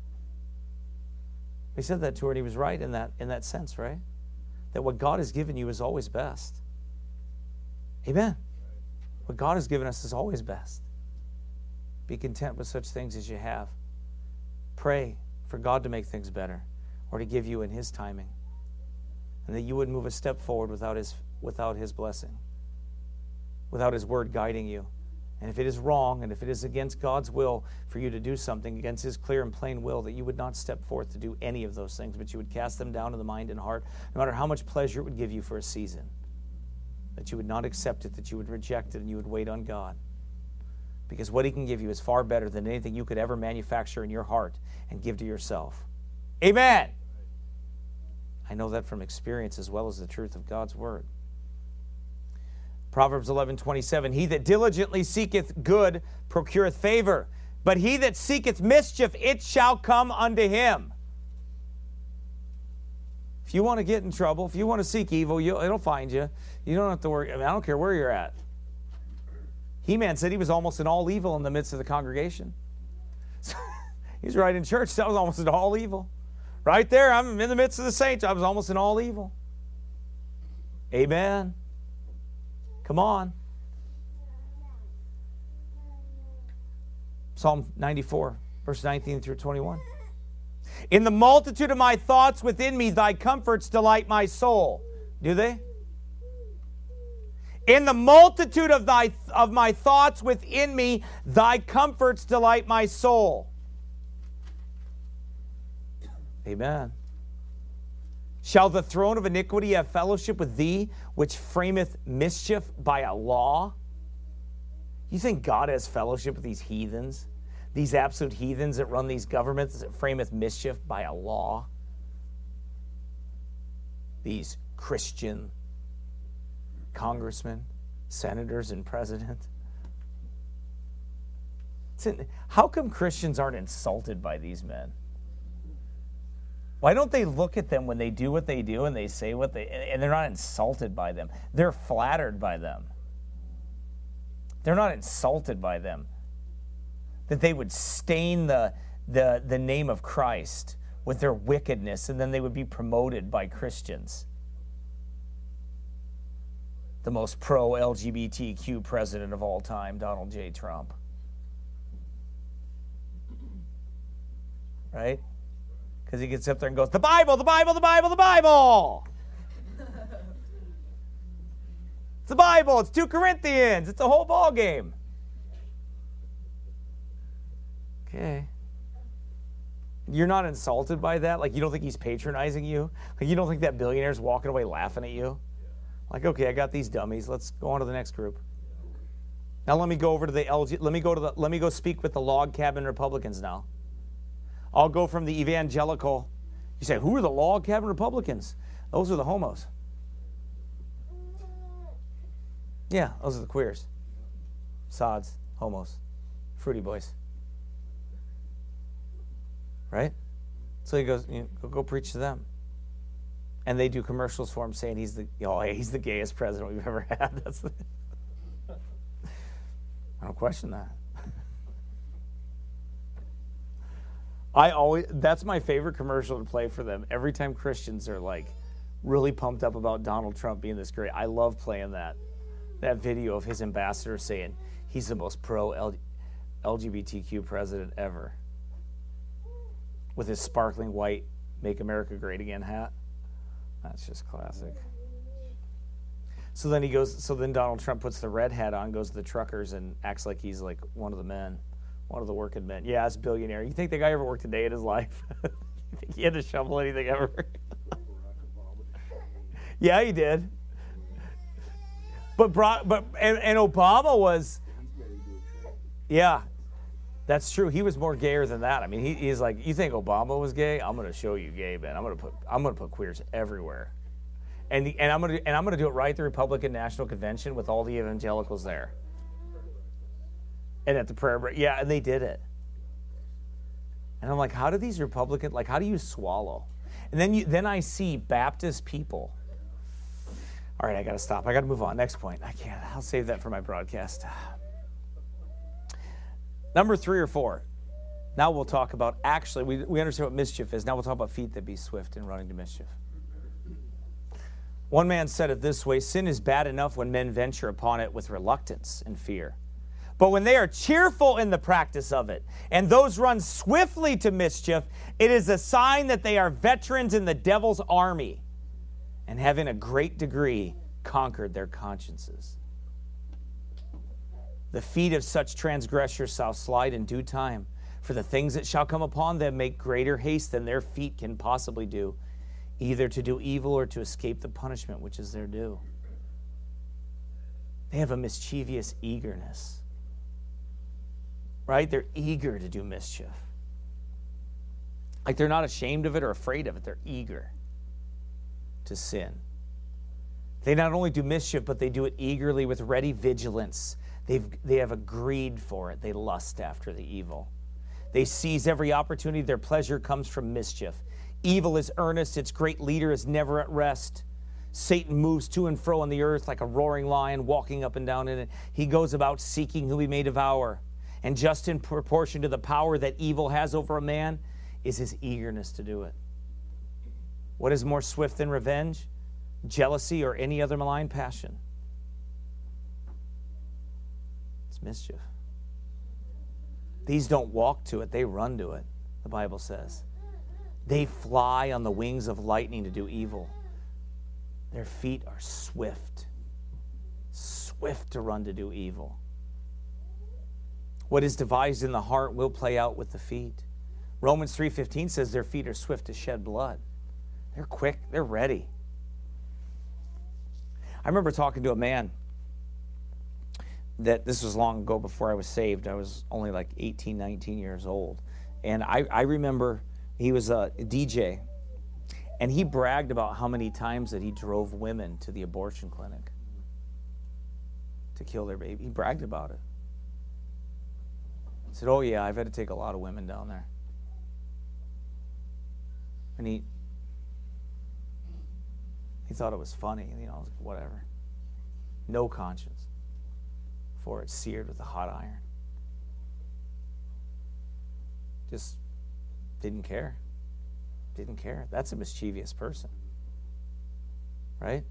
He said that to her, and he was right in that sense, right? That what God has given you is always best. Amen. What God has given us is always best. Be content with such things as you have. Pray for God to make things better, or to give you in His timing, and that you wouldn't move a step forward without His blessing, without His word guiding you. And if it is wrong, and if it is against God's will for you to do something, against His clear and plain will, that you would not step forth to do any of those things, but you would cast them down in the mind and heart, no matter how much pleasure it would give you for a season. That you would not accept it, that you would reject it, and you would wait on God. Because what He can give you is far better than anything you could ever manufacture in your heart and give to yourself. Amen! I know that from experience as well as the truth of God's word. Proverbs 11:27, he that diligently seeketh good procureth favor, but he that seeketh mischief, it shall come unto him. If you want to get in trouble, if you want to seek evil, it'll find you. You don't have to worry. I don't care where you're at. He-Man said he was almost in all evil in the midst of the congregation. He's right in church. That was almost in all evil. Right there, I'm in the midst of the saints. I was almost in all evil. Amen. Come on. Psalm 94, verse 19 through 21. In the multitude of my thoughts within me, thy comforts delight my soul. Do they? In the multitude of my thoughts within me, thy comforts delight my soul. Amen. Shall the throne of iniquity have fellowship with thee, which frameth mischief by a law? You think God has fellowship with these heathens? These absolute heathens that run these governments that frameth mischief by a law? These Christian congressmen, senators, and presidents. How come Christians aren't insulted by these men? Why don't they look at them when they do what they do and they say what they, and they're not insulted by them? They're flattered by them. They're not insulted by them. That they would stain the name of Christ with their wickedness, and then they would be promoted by Christians. The most pro-LGBTQ president of all time, Donald J. Trump. Right? Because he gets up there and goes, the Bible, the Bible, the Bible, the Bible. It's the Bible. It's 2 Corinthians. It's a whole ball game. Okay. You're not insulted by that? Like, you don't think he's patronizing you? Like, you don't think that billionaire's walking away laughing at you? Like, okay, I got these dummies. Let's go on to the next group. Now let me go over to the let me go speak with the log cabin Republicans now. I'll go from the evangelical. You say, who are the log cabin Republicans? Those are the homos. Yeah, those are the queers. Sods, homos, fruity boys. Right? So he goes, go preach to them. And they do commercials for him saying he's the gayest president we've ever had. I don't question that. That's my favorite commercial to play for them. Every time Christians are like really pumped up about Donald Trump being this great, I love playing that video of his ambassador saying he's the most pro-LGBTQ president ever with his sparkling white Make America Great Again hat. That's just classic. So then Donald Trump puts the red hat on, goes to the truckers, and acts like he's like one of the men, one of the working men. Yeah, it's billionaire. You think the guy ever worked a day in his life? You think he had to shovel anything ever? Yeah, he did. But Obama was, yeah, that's true. He was more gayer than that. I mean, he's like, you think Obama was gay? I'm going to show you gay, man. I'm going to put queers everywhere. And I'm gonna do it right at the Republican National Convention with all the evangelicals there, and at the prayer break. Yeah, and they did it. And I'm like, how do these Republicans, like, how do you swallow? And then I see Baptist people. All right, I got to stop. I got to move on. Next point. I can't. I'll save that for my broadcast. Number 3 or 4. Now we'll talk about, actually, we understand what mischief is. Now we'll talk about feet that be swift in running to mischief. One man said it this way: sin is bad enough when men venture upon it with reluctance and fear. But when they are cheerful in the practice of it, and those run swiftly to mischief, it is a sign that they are veterans in the devil's army and have in a great degree conquered their consciences. The feet of such transgressors shall slide in due time, for the things that shall come upon them make greater haste than their feet can possibly do, either to do evil or to escape the punishment which is their due. They have a mischievous eagerness, right? They're eager to do mischief. Like, they're not ashamed of it or afraid of it. They're eager to sin. They not only do mischief, but they do it eagerly with ready vigilance. They have a greed for it. They lust after the evil. They seize every opportunity. Their pleasure comes from mischief. Evil is earnest. Its great leader is never at rest. Satan moves to and fro on the earth like a roaring lion, walking up and down in it. He goes about seeking who he may devour. And just in proportion to the power that evil has over a man is his eagerness to do it. What is more swift than revenge, jealousy, or any other malign passion? It's mischief. These don't walk to it, they run to it, the Bible says. They fly on the wings of lightning to do evil. Their feet are swift to run to do evil. What is devised in the heart will play out with the feet. Romans 3:15 says their feet are swift to shed blood. They're quick, they're ready. I remember talking to a man that, this was long ago before I was saved. I was only like 18, 19 years old. And I remember he was a DJ, and he bragged about how many times that he drove women to the abortion clinic to kill their baby. He bragged about it. He said, oh yeah, I've had to take a lot of women down there. And he thought it was funny, whatever. No conscience for it, seared with a hot iron. Just didn't care. That's a mischievous person, right?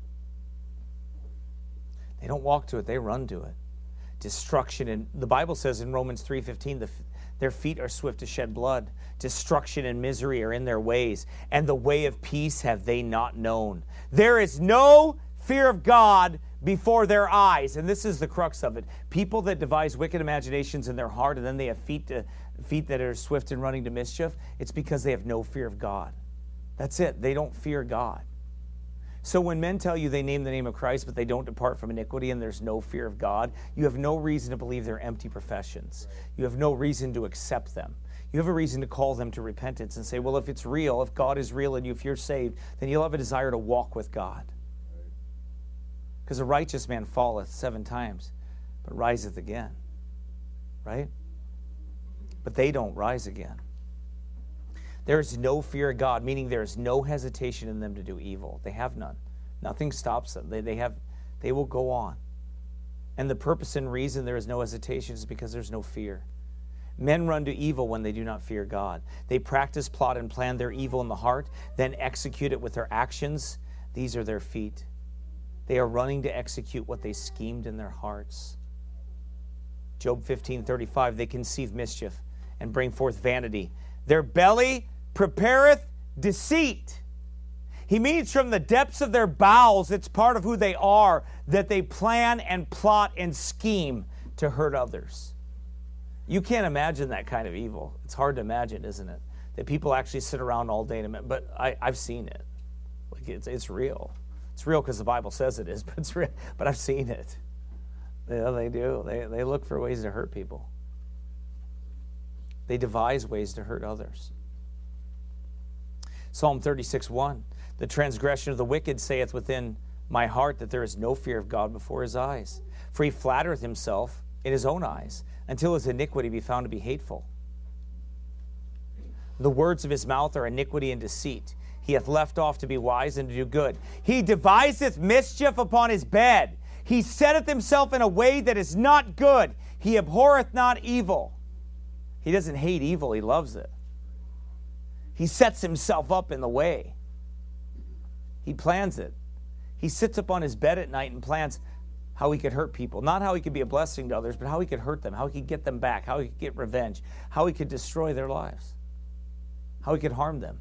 They don't walk to it, they run to it. Destruction, and the Bible says in Romans 3:15, their feet are swift to shed blood. Destruction and misery are in their ways, and the way of peace have they not known. There is no fear of God before their eyes, and this is the crux of it. People that devise wicked imaginations in their heart, and then they have feet that are swift in running to mischief, it's because they have no fear of God. That's it. They don't fear God. So when men tell you they name the name of Christ, but they don't depart from iniquity, and there's no fear of God, you have no reason to believe they're empty professions. You have no reason to accept them. You have a reason to call them to repentance and say, well, if it's real, if God is real and if you're saved, then you'll have a desire to walk with God. Because a righteous man falleth 7 times, but riseth again. Right? But they don't rise again. There is no fear of God, meaning there is no hesitation in them to do evil. They have none. Nothing stops them. They will go on. And the purpose and reason there is no hesitation is because there's no fear. Men run to evil when they do not fear God. They practice, plot, and plan their evil in the heart, then execute it with their actions. These are their feet. They are running to execute what they schemed in their hearts. Job 15:35, they conceive mischief and bring forth vanity. Their belly prepareth deceit. He means from the depths of their bowels, it's part of who they are, that they plan and plot and scheme to hurt others. You can't imagine that kind of evil. It's hard to imagine, isn't it? That people actually sit around all day. But I've seen it. Like it's real. It's real because the Bible says it is, but it's real. But I've seen it. Yeah, they do. They look for ways to hurt people. They devise ways to hurt others. Psalm 36:1, the transgression of the wicked saith within my heart that there is no fear of God before his eyes. For he flattereth himself in his own eyes, until his iniquity be found to be hateful. The words of his mouth are iniquity and deceit. He hath left off to be wise and to do good. He deviseth mischief upon his bed. He setteth himself in a way that is not good. He abhorreth not evil. He doesn't hate evil, he loves it. He sets himself up in the way. He plans it. He sits up on his bed at night and plans how he could hurt people. Not how he could be a blessing to others, but how he could hurt them, how he could get them back, how he could get revenge, how he could destroy their lives, how he could harm them.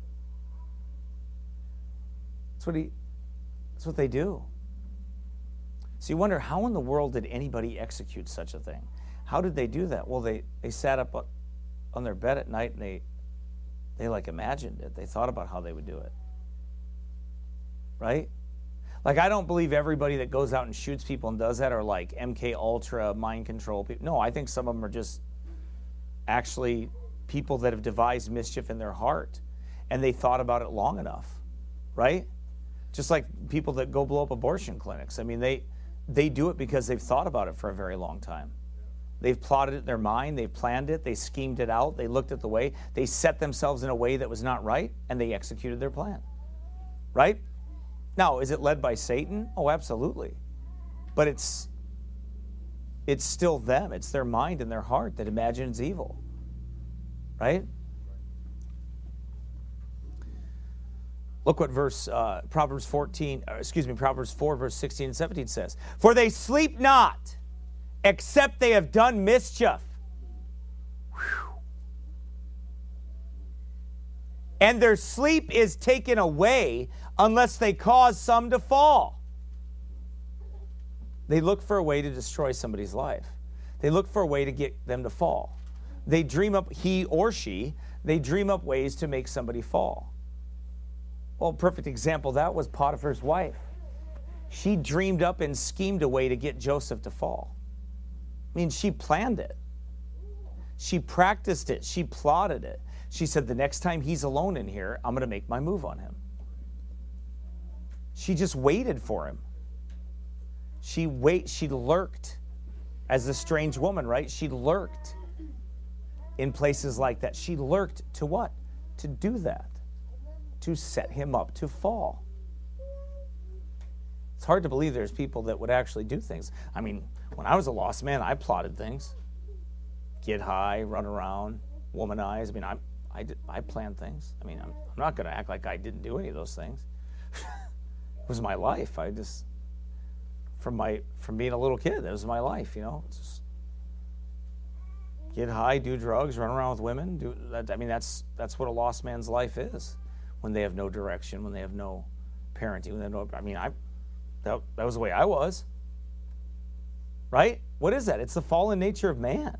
That's what they do. So you wonder, how in the world did anybody execute such a thing? How did they do that? Well, they sat up on their bed at night and they like imagined it. They thought about how they would do it. Right? Like, I don't believe everybody that goes out and shoots people and does that are like MK Ultra, mind control people. No, I think some of them are just actually people that have devised mischief in their heart and they thought about it long enough. Right? Just like people that go blow up abortion clinics. I mean, they do it because they've thought about it for a very long time. They've plotted it in their mind, they've planned it, they schemed it out, they looked at the way, they set themselves in a way that was not right, and they executed their plan. Right? Now, is it led by Satan? Oh, absolutely. But it's still them. It's their mind and their heart that imagines evil. Right? Look what Proverbs 4, verse 16 and 17 says. For they sleep not, except they have done mischief. Whew. And their sleep is taken away unless they cause some to fall. They look for a way to destroy somebody's life. They look for a way to get them to fall. They dream up, he or she, they dream up ways to make somebody fall. Well, a perfect example of that was Potiphar's wife. She dreamed up and schemed a way to get Joseph to fall. I mean, she planned it. She practiced it. She plotted it. She said, the next time he's alone in here, I'm going to make my move on him. She just waited for him. She lurked as a strange woman, right? She lurked in places like that. She lurked to what? To do that. To set him up to fall. It's hard to believe there's people that would actually do things. I mean, when I was a lost man, I plotted things. Get high, run around, womanize. I mean, I planned things. I mean, I'm not going to act like I didn't do any of those things. It was my life. From being a little kid, that was my life, you know. It's just get high, do drugs, run around with women. That's what a lost man's life is. When they have no direction, when they have no parenting, when they have that was the way I was. Right? What is that? It's the fallen nature of man.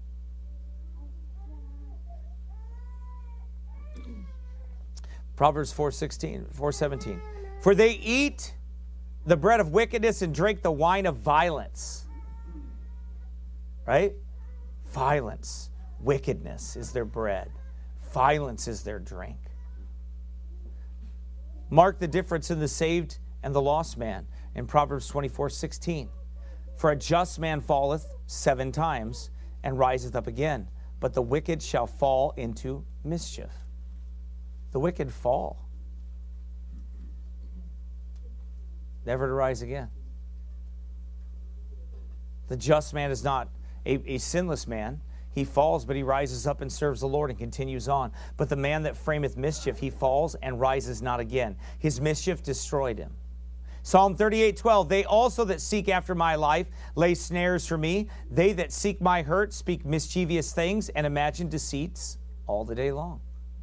Proverbs 4:17. For they eat the bread of wickedness and drink the wine of violence. Right? Violence, wickedness is their bread. Violence is their drink. Mark the difference in the saved and the lost man in Proverbs 24:16. For a just man falleth 7 times and riseth up again, but the wicked shall fall into mischief. The wicked fall, never to rise again. The just man is not a sinless man. he falls, but he rises up and serves the Lord and continues on. But the man that frameth mischief, he falls and rises not again. His mischief destroyed him. Psalm 38:12, they also that seek after my life lay snares for me. They that seek my hurt speak mischievous things and imagine deceits all the day long.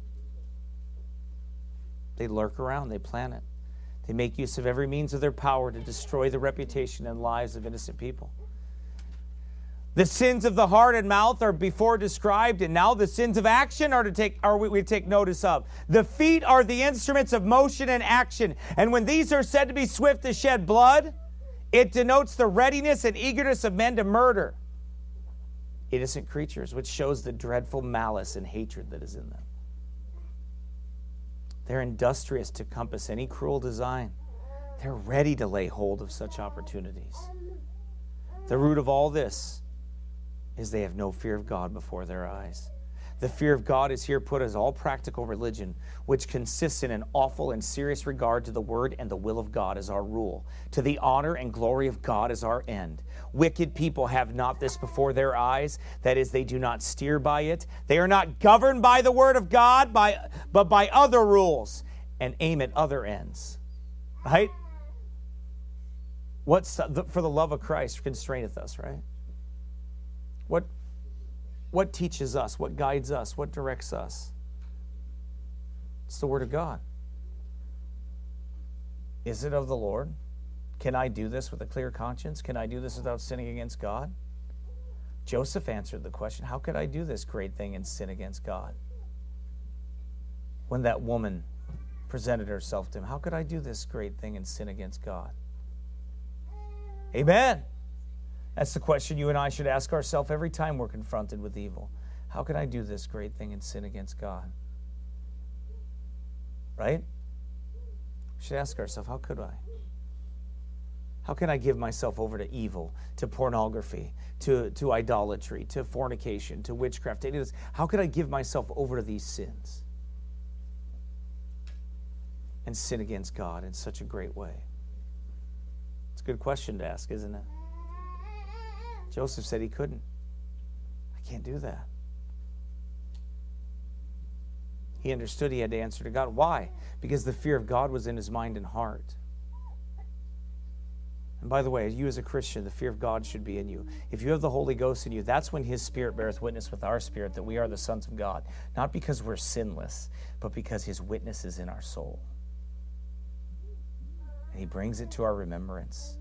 They lurk around, they plan it. They make use of every means of their power to destroy the reputation and lives of innocent people. The sins of the heart and mouth are before described, and now the sins of action we take notice of. The feet are the instruments of motion and action, and when these are said to be swift to shed blood, it denotes the readiness and eagerness of men to murder innocent creatures, which shows the dreadful malice and hatred that is in them. They're industrious to compass any cruel design. They're ready to lay hold of such opportunities. The root of all this is they have no fear of God before their eyes. The fear of God is here put as all practical religion, which consists in an awful and serious regard to the word and the will of God as our rule, to the honor and glory of God as our end. Wicked people have not this before their eyes, that is, they do not steer by it. They are not governed by the word of God, but by other rules, and aim at other ends. Right? For the love of Christ constraineth us, right? What teaches us? What guides us? What directs us? It's the Word of God. Is it of the Lord? Can I do this with a clear conscience? Can I do this without sinning against God? Joseph answered the question, how could I do this great thing and sin against God? When that woman presented herself to him, how could I do this great thing and sin against God? Amen. That's the question you and I should ask ourselves every time we're confronted with evil. How can I do this great thing and sin against God? Right? We should ask ourselves, how could I? How can I give myself over to evil, to pornography, to idolatry, to fornication, to witchcraft, to any of this? How could I give myself over to these sins and sin against God in such a great way? It's a good question to ask, isn't it? Joseph said he couldn't. I can't do that. He understood he had to answer to God. Why? Because the fear of God was in his mind and heart. And by the way, you as a Christian, the fear of God should be in you. If you have the Holy Ghost in you, that's when his Spirit beareth witness with our spirit that we are the sons of God. Not because we're sinless, but because his witness is in our soul. And he brings it to our remembrance.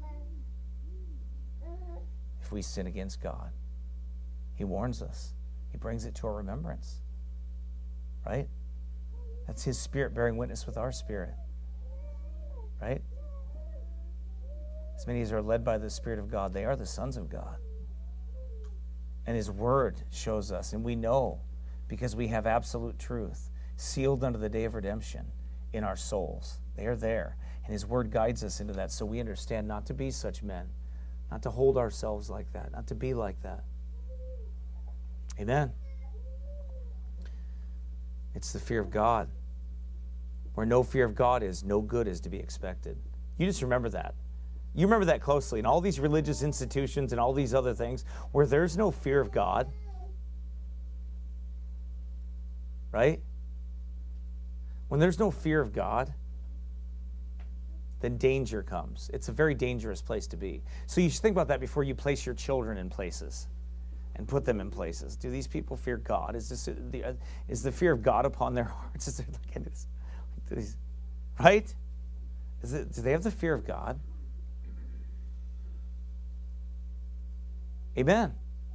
If we sin against God, he warns us. He brings it to our remembrance. Right? That's his Spirit bearing witness with our spirit. Right? As many as are led by the Spirit of God, they are the sons of God. And his word shows us, and we know because we have absolute truth, sealed unto the day of redemption in our souls. They are there. And his word guides us into that so we understand not to be such men, not to hold ourselves like that, not to be like that. Amen. It's the fear of God. Where no fear of God is, no good is to be expected. You just remember that. You remember that closely. In all these religious institutions and all these other things, where there's no fear of God, right? When there's no fear of God, then danger comes. It's a very dangerous place to be. So you should think about that before you place your children in places and put them in places. Do these people fear God? Is the fear of God upon their hearts? Is it right? Do they have the fear of God? Amen.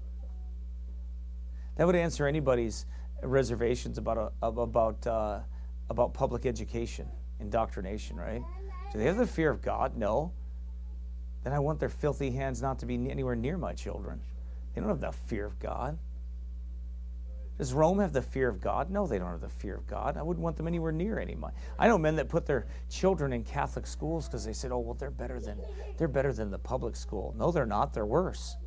That would answer anybody's reservations about public education, indoctrination, right? Do they have the fear of God? No. Then I want their filthy hands not to be anywhere near my children. They don't have the fear of God. Does Rome have the fear of God? No, they don't have the fear of God. I wouldn't want them anywhere near any of mine. I know men that put their children in Catholic schools because they said, "Oh, well, they're better than the public school." No, they're not. They're worse.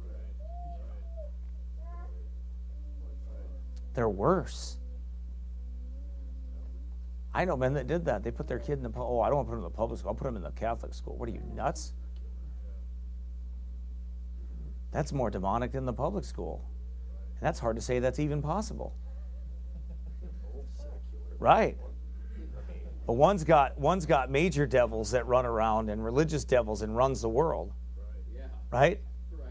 They're worse. I know men that did that. They put their kid in I don't want to put him in the public school. I'll put him in the Catholic school. What are you, nuts? That's more demonic than the public school. And that's hard to say that's even possible. Right. But one's got major devils that run around and religious devils and runs the world. Right?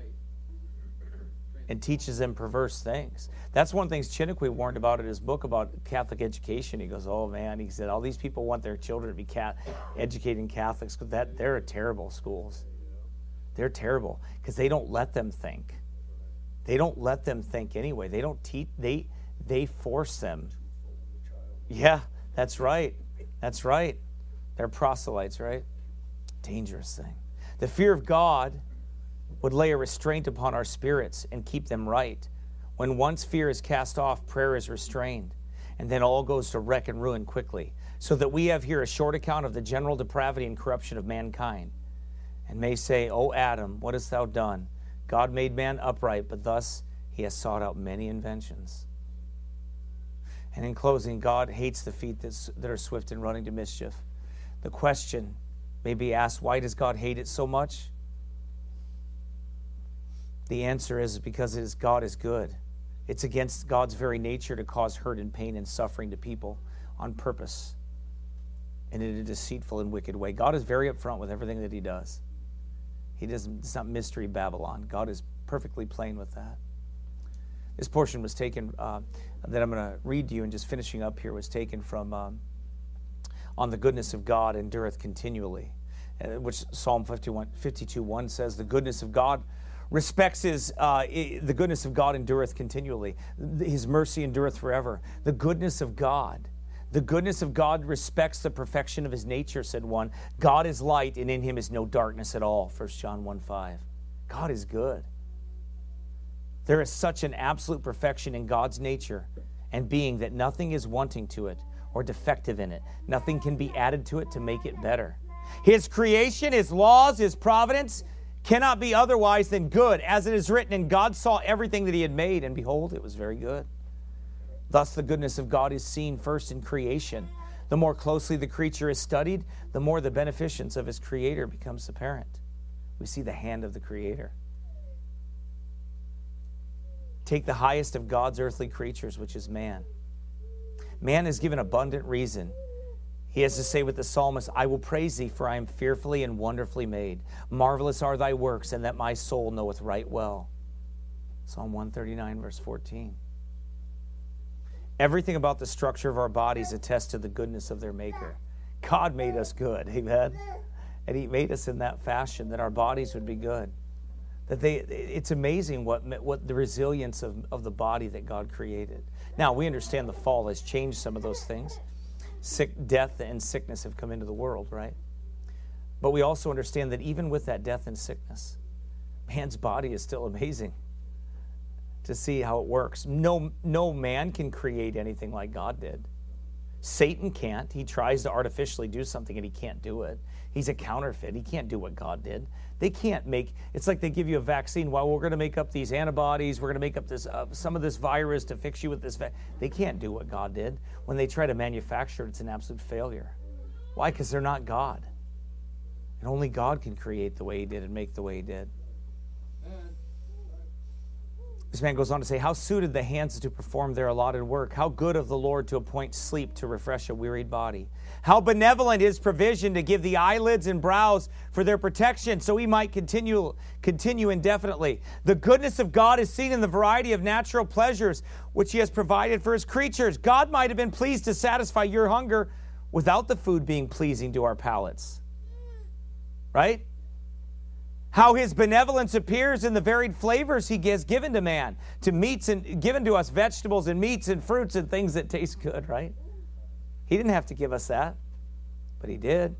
And teaches them perverse things. That's one of the things Chiniquy warned about in his book about Catholic education. He goes, oh man, he said, all these people want their children to be educated in Catholic schools. They're terrible schools. They're terrible because they don't let them think. They don't let them think anyway. They don't teach, they force them. Yeah, that's right. That's right. They're proselytes, right? Dangerous thing. The fear of God would lay a restraint upon our spirits and keep them right. When once fear is cast off, prayer is restrained, and then all goes to wreck and ruin quickly. So that we have here a short account of the general depravity and corruption of mankind, and may say, O Adam, what hast thou done? God made man upright, but thus he has sought out many inventions. And in closing, God hates the feet that are swift in running to mischief. The question may be asked, why does God hate it so much? The answer is because God is good. It's against God's very nature to cause hurt and pain and suffering to people on purpose and in a deceitful and wicked way. God is very upfront with everything that he does. It's not mystery Babylon. God is perfectly plain with that. This portion was taken, that I'm going to read to you and just finishing up here, was taken from On the Goodness of God Endureth Continually, which Psalm 52:1 says, the goodness of God respects the goodness of God endureth continually. His mercy endureth forever. The goodness of God respects the perfection of his nature, said one. God is light, and in him is no darkness at all, 1 John 1:5. God is good. There is such an absolute perfection in God's nature and being that nothing is wanting to it or defective in it. Nothing can be added to it to make it better. His creation, his laws, his providence cannot be otherwise than good. As it is written, and God saw everything that he had made, and behold, it was very good. Thus the goodness of God is seen first in creation. The more closely the creature is studied, the more the beneficence of his Creator becomes apparent. We see the hand of the Creator. Take the highest of God's earthly creatures, which is man. Man is given abundant reason. He has to say with the psalmist, I will praise thee, for I am fearfully and wonderfully made. Marvelous are thy works, and that my soul knoweth right well. Psalm 139, verse 14. Everything about the structure of our bodies attests to the goodness of their Maker. God made us good, amen? And he made us in that fashion, that our bodies would be good. It's amazing what the resilience of the body that God created. Now, we understand the fall has changed some of those things. Death and sickness have come into the world, right? But we also understand that even with that death and sickness, man's body is still amazing to see how it works. No man can create anything like God did. Satan can't. He tries to artificially do something and he can't do it. He's a counterfeit. He can't do what God did. They can't make, it's like they give you a vaccine. Well, we're going to make up these antibodies. We're going to make up this some of this virus to fix you with this. They can't do what God did. When they try to manufacture it, it's an absolute failure. Why? Because they're not God. And only God can create the way he did and make the way he did. This man goes on to say, how suited the hands to perform their allotted work. How good of the Lord to appoint sleep to refresh a wearied body. How benevolent his provision to give the eyelids and brows for their protection, so he might continue indefinitely. The goodness of God is seen in the variety of natural pleasures which he has provided for his creatures. God might have been pleased to satisfy your hunger without the food being pleasing to our palates. Right? How his benevolence appears in the varied flavors he has given to man, to meats and given to us vegetables and meats and fruits and things that taste good, right? He didn't have to give us that, but he did.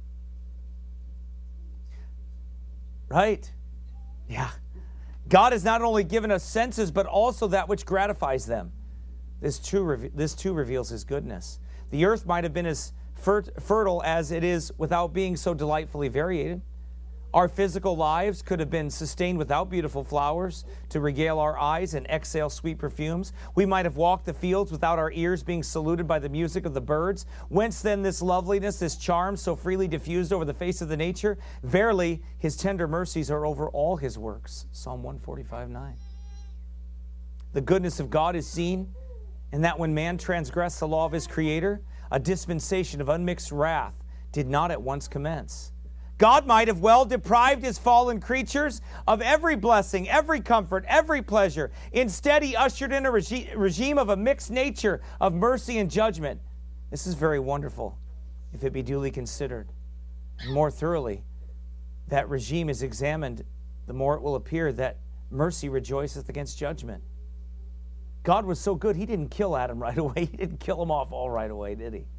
Right? Yeah. God has not only given us senses, but also that which gratifies them. This too reveals his goodness. The earth might have been as fertile as it is without being so delightfully variated. Our physical lives could have been sustained without beautiful flowers to regale our eyes and exhale sweet perfumes. We might have walked the fields without our ears being saluted by the music of the birds. Whence then this loveliness, this charm so freely diffused over the face of the nature? Verily, his tender mercies are over all his works. Psalm 145:9. The goodness of God is seen in that when man transgressed the law of his Creator, a dispensation of unmixed wrath did not at once commence. God might have well deprived his fallen creatures of every blessing, every comfort, every pleasure. Instead, he ushered in a regime of a mixed nature of mercy and judgment. This is very wonderful if it be duly considered. And more thoroughly, that regime is examined, the more it will appear that mercy rejoiceth against judgment. God was so good, he didn't kill Adam right away. He didn't kill him off all right away, did he?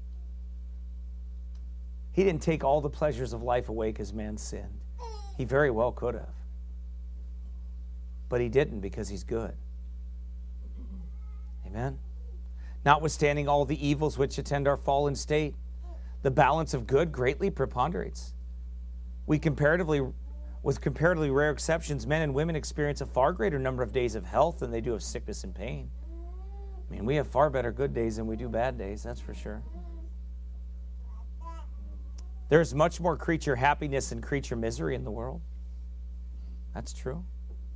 He didn't take all the pleasures of life away because man sinned. He very well could have. But he didn't because he's good. Amen? Notwithstanding all the evils which attend our fallen state, the balance of good greatly preponderates. With comparatively rare exceptions, men and women experience a far greater number of days of health than they do of sickness and pain. I mean, we have far better good days than we do bad days, that's for sure. There's much more creature happiness and creature misery in the world. That's true.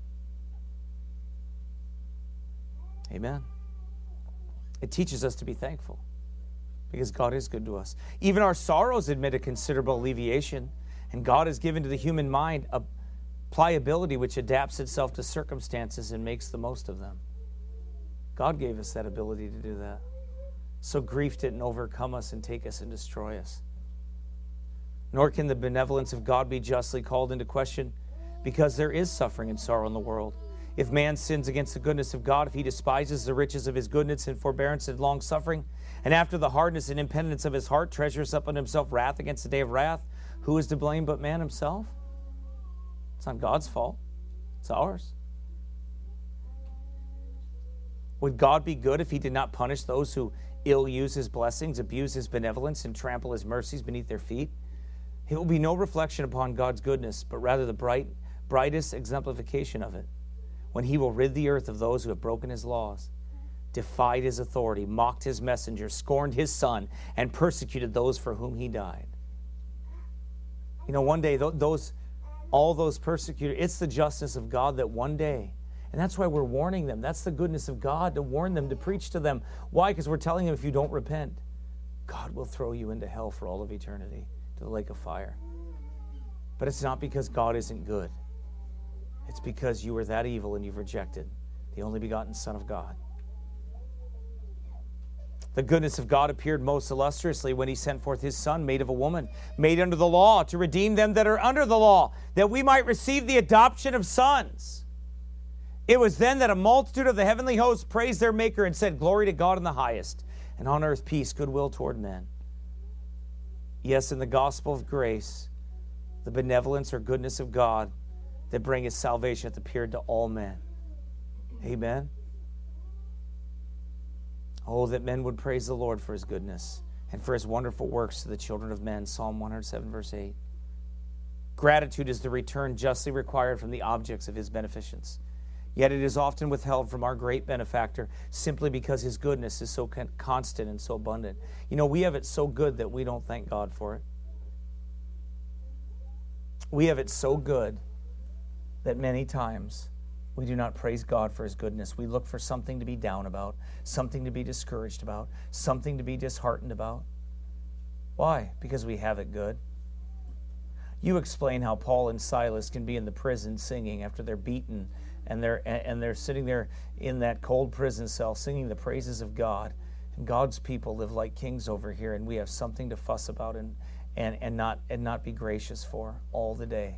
Amen. It teaches us to be thankful because God is good to us. Even our sorrows admit a considerable alleviation, and God has given to the human mind a pliability which adapts itself to circumstances and makes the most of them. God gave us that ability to do that. So grief didn't overcome us and take us and destroy us. Nor can the benevolence of God be justly called into question because there is suffering and sorrow in the world. If man sins against the goodness of God, if he despises the riches of his goodness and forbearance and long suffering, and after the hardness and impotence of his heart treasures up unto himself wrath against the day of wrath, who is to blame but man himself? It's not God's fault. It's ours. Would God be good if he did not punish those who ill use his blessings, abuse his benevolence, and trample his mercies beneath their feet? It will be no reflection upon God's goodness, but rather the brightest exemplification of it, when he will rid the earth of those who have broken his laws, defied his authority, mocked his messengers, scorned his son, and persecuted those for whom he died. You know, one day, all those persecutors, it's the justice of God that one day, and that's why we're warning them. That's the goodness of God, to warn them, to preach to them. Why? Because we're telling them if you don't repent, God will throw you into hell for all of eternity, to the lake of fire. But it's not because God isn't good. It's because you were that evil and you've rejected the only begotten Son of God. The goodness of God appeared most illustriously when he sent forth his Son, made of a woman, made under the law, to redeem them that are under the law, that we might receive the adoption of sons. It was then that a multitude of the heavenly hosts praised their Maker and said, Glory to God in the highest, and on earth peace, goodwill toward men. Yes, in the gospel of grace, the benevolence or goodness of God that bringeth salvation hath appeared to all men. Amen. Oh, that men would praise the Lord for his goodness and for his wonderful works to the children of men. Psalm 107, verse 8. Gratitude is the return justly required from the objects of his beneficence. Yet it is often withheld from our great benefactor simply because his goodness is so constant and so abundant. You know, we have it so good that we don't thank God for it. We have it so good that many times we do not praise God for his goodness. We look for something to be down about, something to be discouraged about, something to be disheartened about. Why? Because we have it good. You explain how Paul and Silas can be in the prison singing after they're beaten, and they're sitting there in that cold prison cell singing the praises of God. And God's people live like kings over here, and we have something to fuss about and not be gracious for all the day.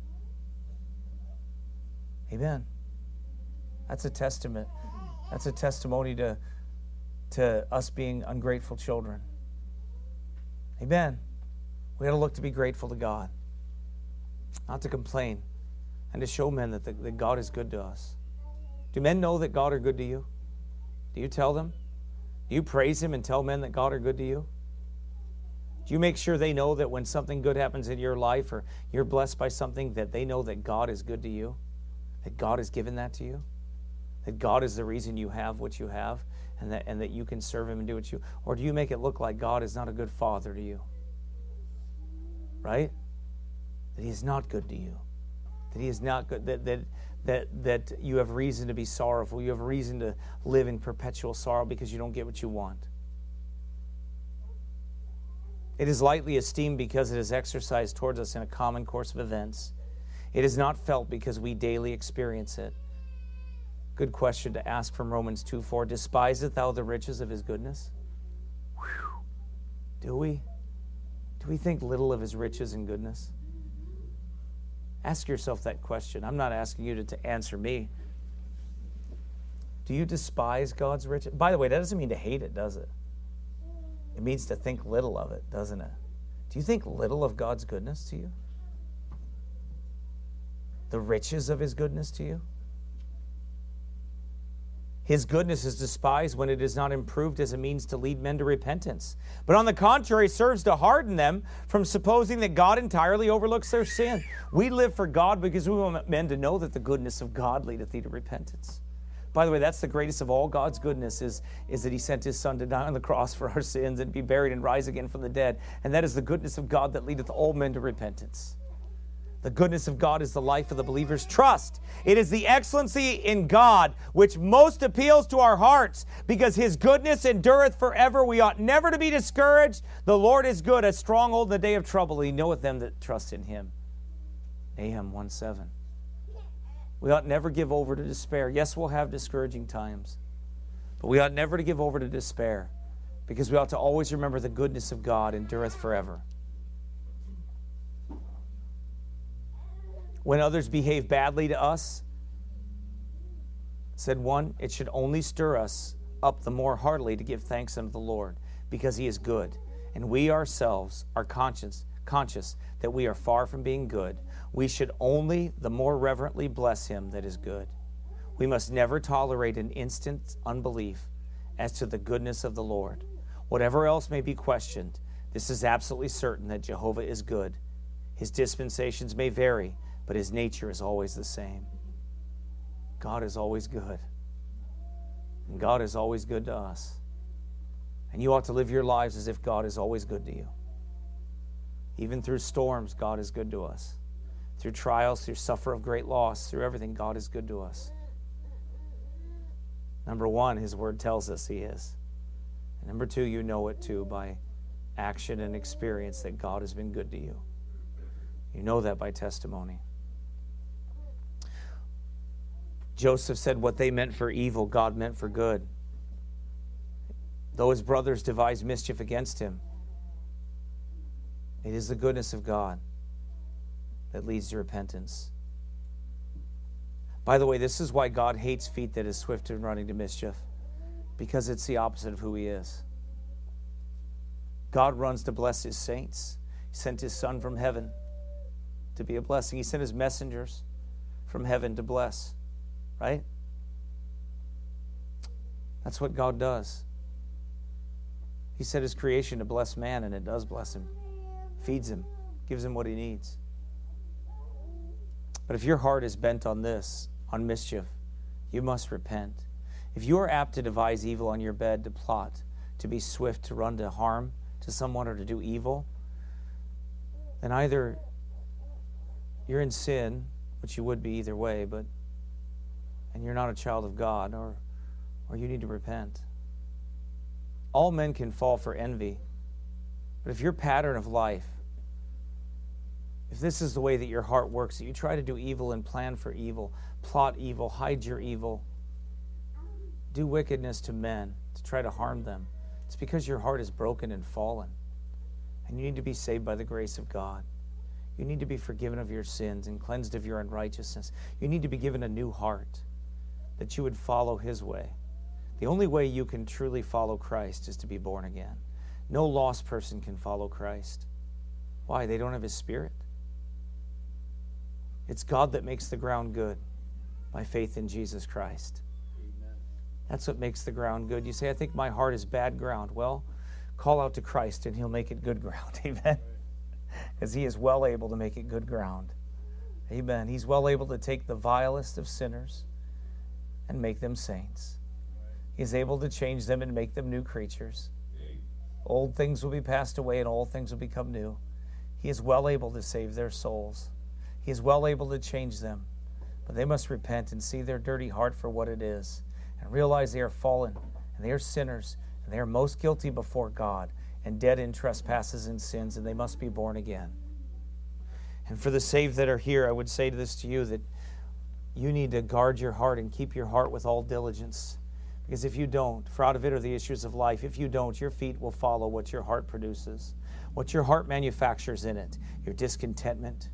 Amen. That's a testament. That's a testimony to us being ungrateful children. Amen. We got to look to be grateful to God, not to complain, and to show men that God is good to us. Do men know that God are good to you? Do you tell them? Do you praise him and tell men that God are good to you? Do you make sure they know that when something good happens in your life or you're blessed by something, that they know that God is good to you? That God has given that to you? That God is the reason you have what you have, and that you can serve him and do what you... Or do you make it look like God is not a good father to you? Right? That he is not good to you. That he is not good, that you have reason to be sorrowful. You have reason to live in perpetual sorrow because you don't get what you want. It is lightly esteemed because it is exercised towards us in a common course of events. It is not felt because we daily experience it. Good question to ask from Romans 2:4. Despiseth thou the riches of his goodness? Whew. Do we? Do we think little of his riches and goodness? Ask yourself that question. I'm not asking you to answer me. Do you despise God's riches? By the way, that doesn't mean to hate it, does it? It means to think little of it, doesn't it? Do you think little of God's goodness to you? The riches of his goodness to you? His goodness is despised when it is not improved as a means to lead men to repentance, but on the contrary serves to harden them from supposing that God entirely overlooks their sin. We live for God because we want men to know that the goodness of God leadeth thee to repentance. By the way, that's the greatest of all God's goodness is that he sent his Son to die on the cross for our sins and be buried and rise again from the dead. And that is the goodness of God that leadeth all men to repentance. The goodness of God is the life of the believer's trust. It is the excellency in God which most appeals to our hearts because his goodness endureth forever. We ought never to be discouraged. The Lord is good, a stronghold in the day of trouble. He knoweth them that trust in him. Nahum 1:7. We ought never give over to despair. Yes, we'll have discouraging times, but we ought never to give over to despair because we ought to always remember the goodness of God endureth forever. When others behave badly to us, said one, it should only stir us up the more heartily to give thanks unto the Lord, because he is good, and we ourselves are conscious that we are far from being good. We should only the more reverently bless him that is good. We must never tolerate an instant unbelief as to the goodness of the Lord. Whatever else may be questioned, this is absolutely certain that Jehovah is good. His dispensations may vary, but his nature is always the same. God is always good. And God is always good to us. And you ought to live your lives as if God is always good to you. Even through storms, God is good to us. Through trials, through suffer of great loss, through everything, God is good to us. Number one, his word tells us he is. And number two, you know it too by action and experience that God has been good to you. You know that by testimony. Joseph said what they meant for evil, God meant for good. Though his brothers devised mischief against him, it is the goodness of God that leads to repentance. By the way, this is why God hates feet that is swift in running to mischief, because it's the opposite of who he is. God runs to bless his saints. He sent his Son from heaven to be a blessing. He sent his messengers from heaven to bless. Right? That's what God does. He set his creation to bless man, and it does bless him. Feeds him, gives him what he needs. But if your heart is bent on this, on mischief, you must repent. If you are apt to devise evil on your bed, to plot, to be swift to run to harm to someone or to do evil, then either you're in sin, which you would be either way, and you're not a child of God, or you need to repent. All men can fall for envy, but if your pattern of life, if this is the way that your heart works, that you try to do evil and plan for evil, plot evil, hide your evil, do wickedness to men to try to harm them, it's because your heart is broken and fallen, and you need to be saved by the grace of God. You need to be forgiven of your sins and cleansed of your unrighteousness. You need to be given a new heart, that you would follow his way. The only way you can truly follow Christ is to be born again. No lost person can follow Christ. Why? They don't have his Spirit. It's God that makes the ground good by faith in Jesus Christ. Amen. That's what makes the ground good. You say, I think my heart is bad ground. Well, call out to Christ and he'll make it good ground. Amen. Because he is well able to make it good ground. Amen. He's well able to take the vilest of sinners and make them saints. He's able to change them and make them new creatures. Old things will be passed away and all things will become new. He is well able to save their souls. He is well able to change them But they must repent and see their dirty heart for what it is and realize they are fallen and they are sinners and they are most guilty before God and dead in trespasses and sins, and they must be born again. And for the saved that are here, I would say this to you, that you need to guard your heart and keep your heart with all diligence. Because if you don't, for out of it are the issues of life. If you don't, your feet will follow what your heart produces, what your heart manufactures in it. Your discontentment,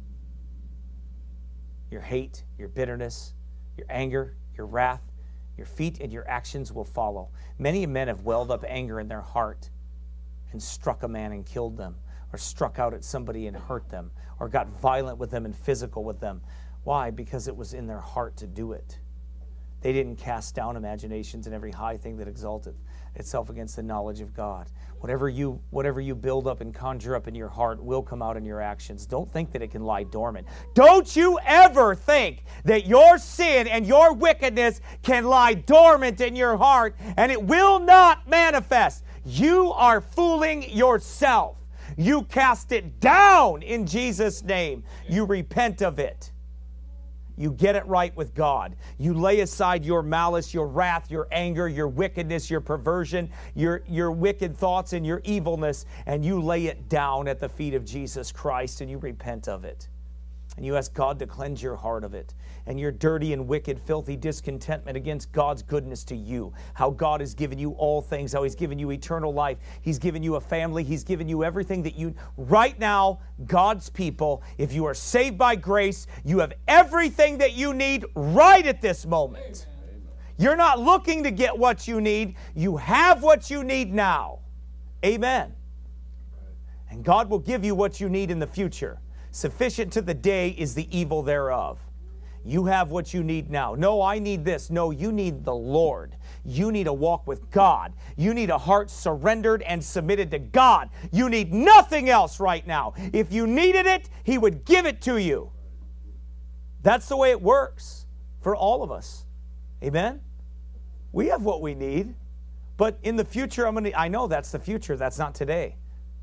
your hate, your bitterness, your anger, your wrath, your feet and your actions will follow. Many men have welled up anger in their heart and struck a man and killed them, or struck out at somebody and hurt them, or got violent with them and physical with them. Why? Because it was in their heart to do it. They didn't cast down imaginations and every high thing that exalteth itself against the knowledge of God. Whatever you build up and conjure up in your heart will come out in your actions. Don't think that it can lie dormant. Don't you ever think that your sin and your wickedness can lie dormant in your heart and it will not manifest. You are fooling yourself. You cast it down in Jesus' name. You repent of it. You get it right with God. You lay aside your malice, your wrath, your anger, your wickedness, your perversion, your wicked thoughts and your evilness, and you lay it down at the feet of Jesus Christ and you repent of it. And you ask God to cleanse your heart of it. And your dirty and wicked, filthy discontentment against God's goodness to you. How God has given you all things. How He's given you eternal life. He's given you a family. He's given you everything that you... Right now, God's people, if you are saved by grace, you have everything that you need right at this moment. You're not looking to get what you need. You have what you need now. Amen. And God will give you what you need in the future. Sufficient to the day is the evil thereof. You have what you need now. No, I need this. No, you need the Lord. You need a walk with God. You need a heart surrendered and submitted to God. You need nothing else right now. If you needed it, He would give it to you. That's the way it works for all of us. Amen? We have what we need. But in the future, I know that's the future. That's not today.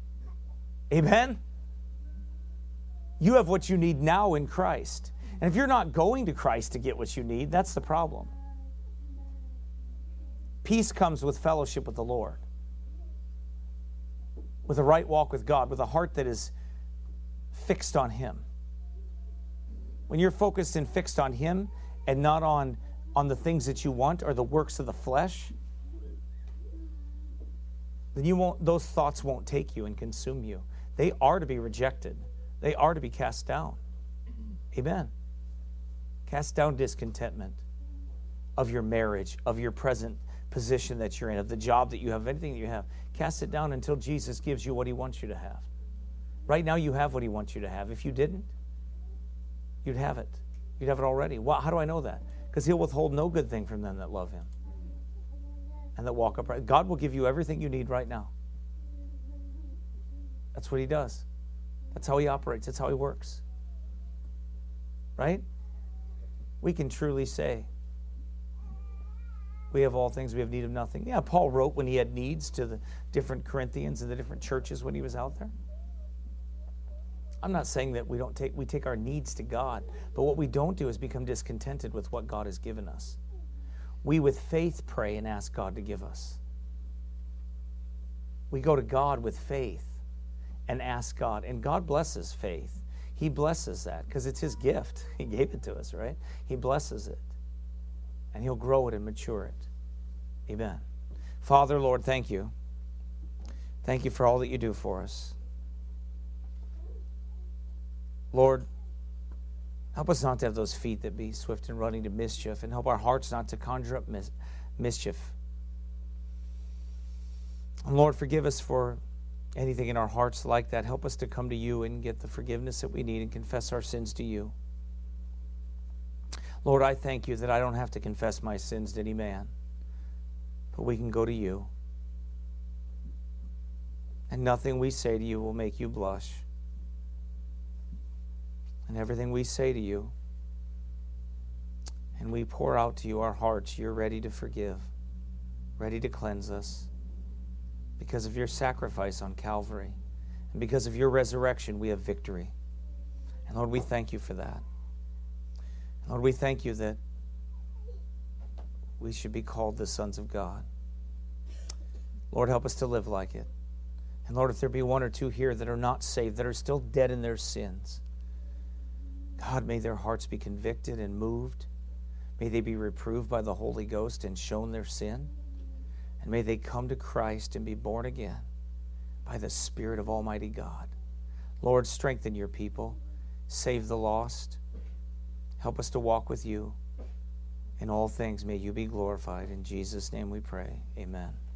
Amen? You have what you need now in Christ. And if you're not going to Christ to get what you need, that's the problem. Peace comes with fellowship with the Lord, with a right walk with God, with a heart that is fixed on Him. When you're focused and fixed on Him and not on the things that you want or the works of the flesh, then those thoughts won't take you and consume you. They are to be rejected. They are to be cast down. Amen. Cast down discontentment of your marriage, of your present position that you're in, of the job that you have, anything that you have. Cast it down until Jesus gives you what He wants you to have. Right now you have what He wants you to have. If you didn't, you'd have it. You'd have it already. How do I know that? Because He'll withhold no good thing from them that love Him and that walk upright. God will give you everything you need right now. That's what He does. That's how He operates. That's how He works. Right? We can truly say, we have all things, we have need of nothing. Yeah, Paul wrote when he had needs to the different Corinthians and the different churches when he was out there. I'm not saying that we take our needs to God, but what we don't do is become discontented with what God has given us. We with faith pray and ask God to give us. We go to God with faith and ask God, and God blesses faith. He blesses that because it's His gift. He gave it to us, right? He blesses it, and He'll grow it and mature it. Amen. Father, Lord, thank you. Thank you for all that you do for us. Lord, help us not to have those feet that be swift in running to mischief, and help our hearts not to conjure up mischief. And Lord, forgive us for anything in our hearts like that. Help us to come to you and get the forgiveness that we need and confess our sins to you. Lord, I thank you that I don't have to confess my sins to any man, but we can go to you. And nothing we say to you will make you blush. And everything we say to you, and we pour out to you our hearts, you're ready to forgive, ready to cleanse us. Because of your sacrifice on Calvary, and because of your resurrection, we have victory. And Lord, we thank you for that. Lord, we thank you that we should be called the sons of God. Lord, help us to live like it. And Lord, if there be one or two here that are not saved, that are still dead in their sins, God, may their hearts be convicted and moved. May they be reproved by the Holy Ghost and shown their sin. And may they come to Christ and be born again by the Spirit of Almighty God. Lord, strengthen your people. Save the lost. Help us to walk with you. In all things, may you be glorified. In Jesus' name we pray. Amen.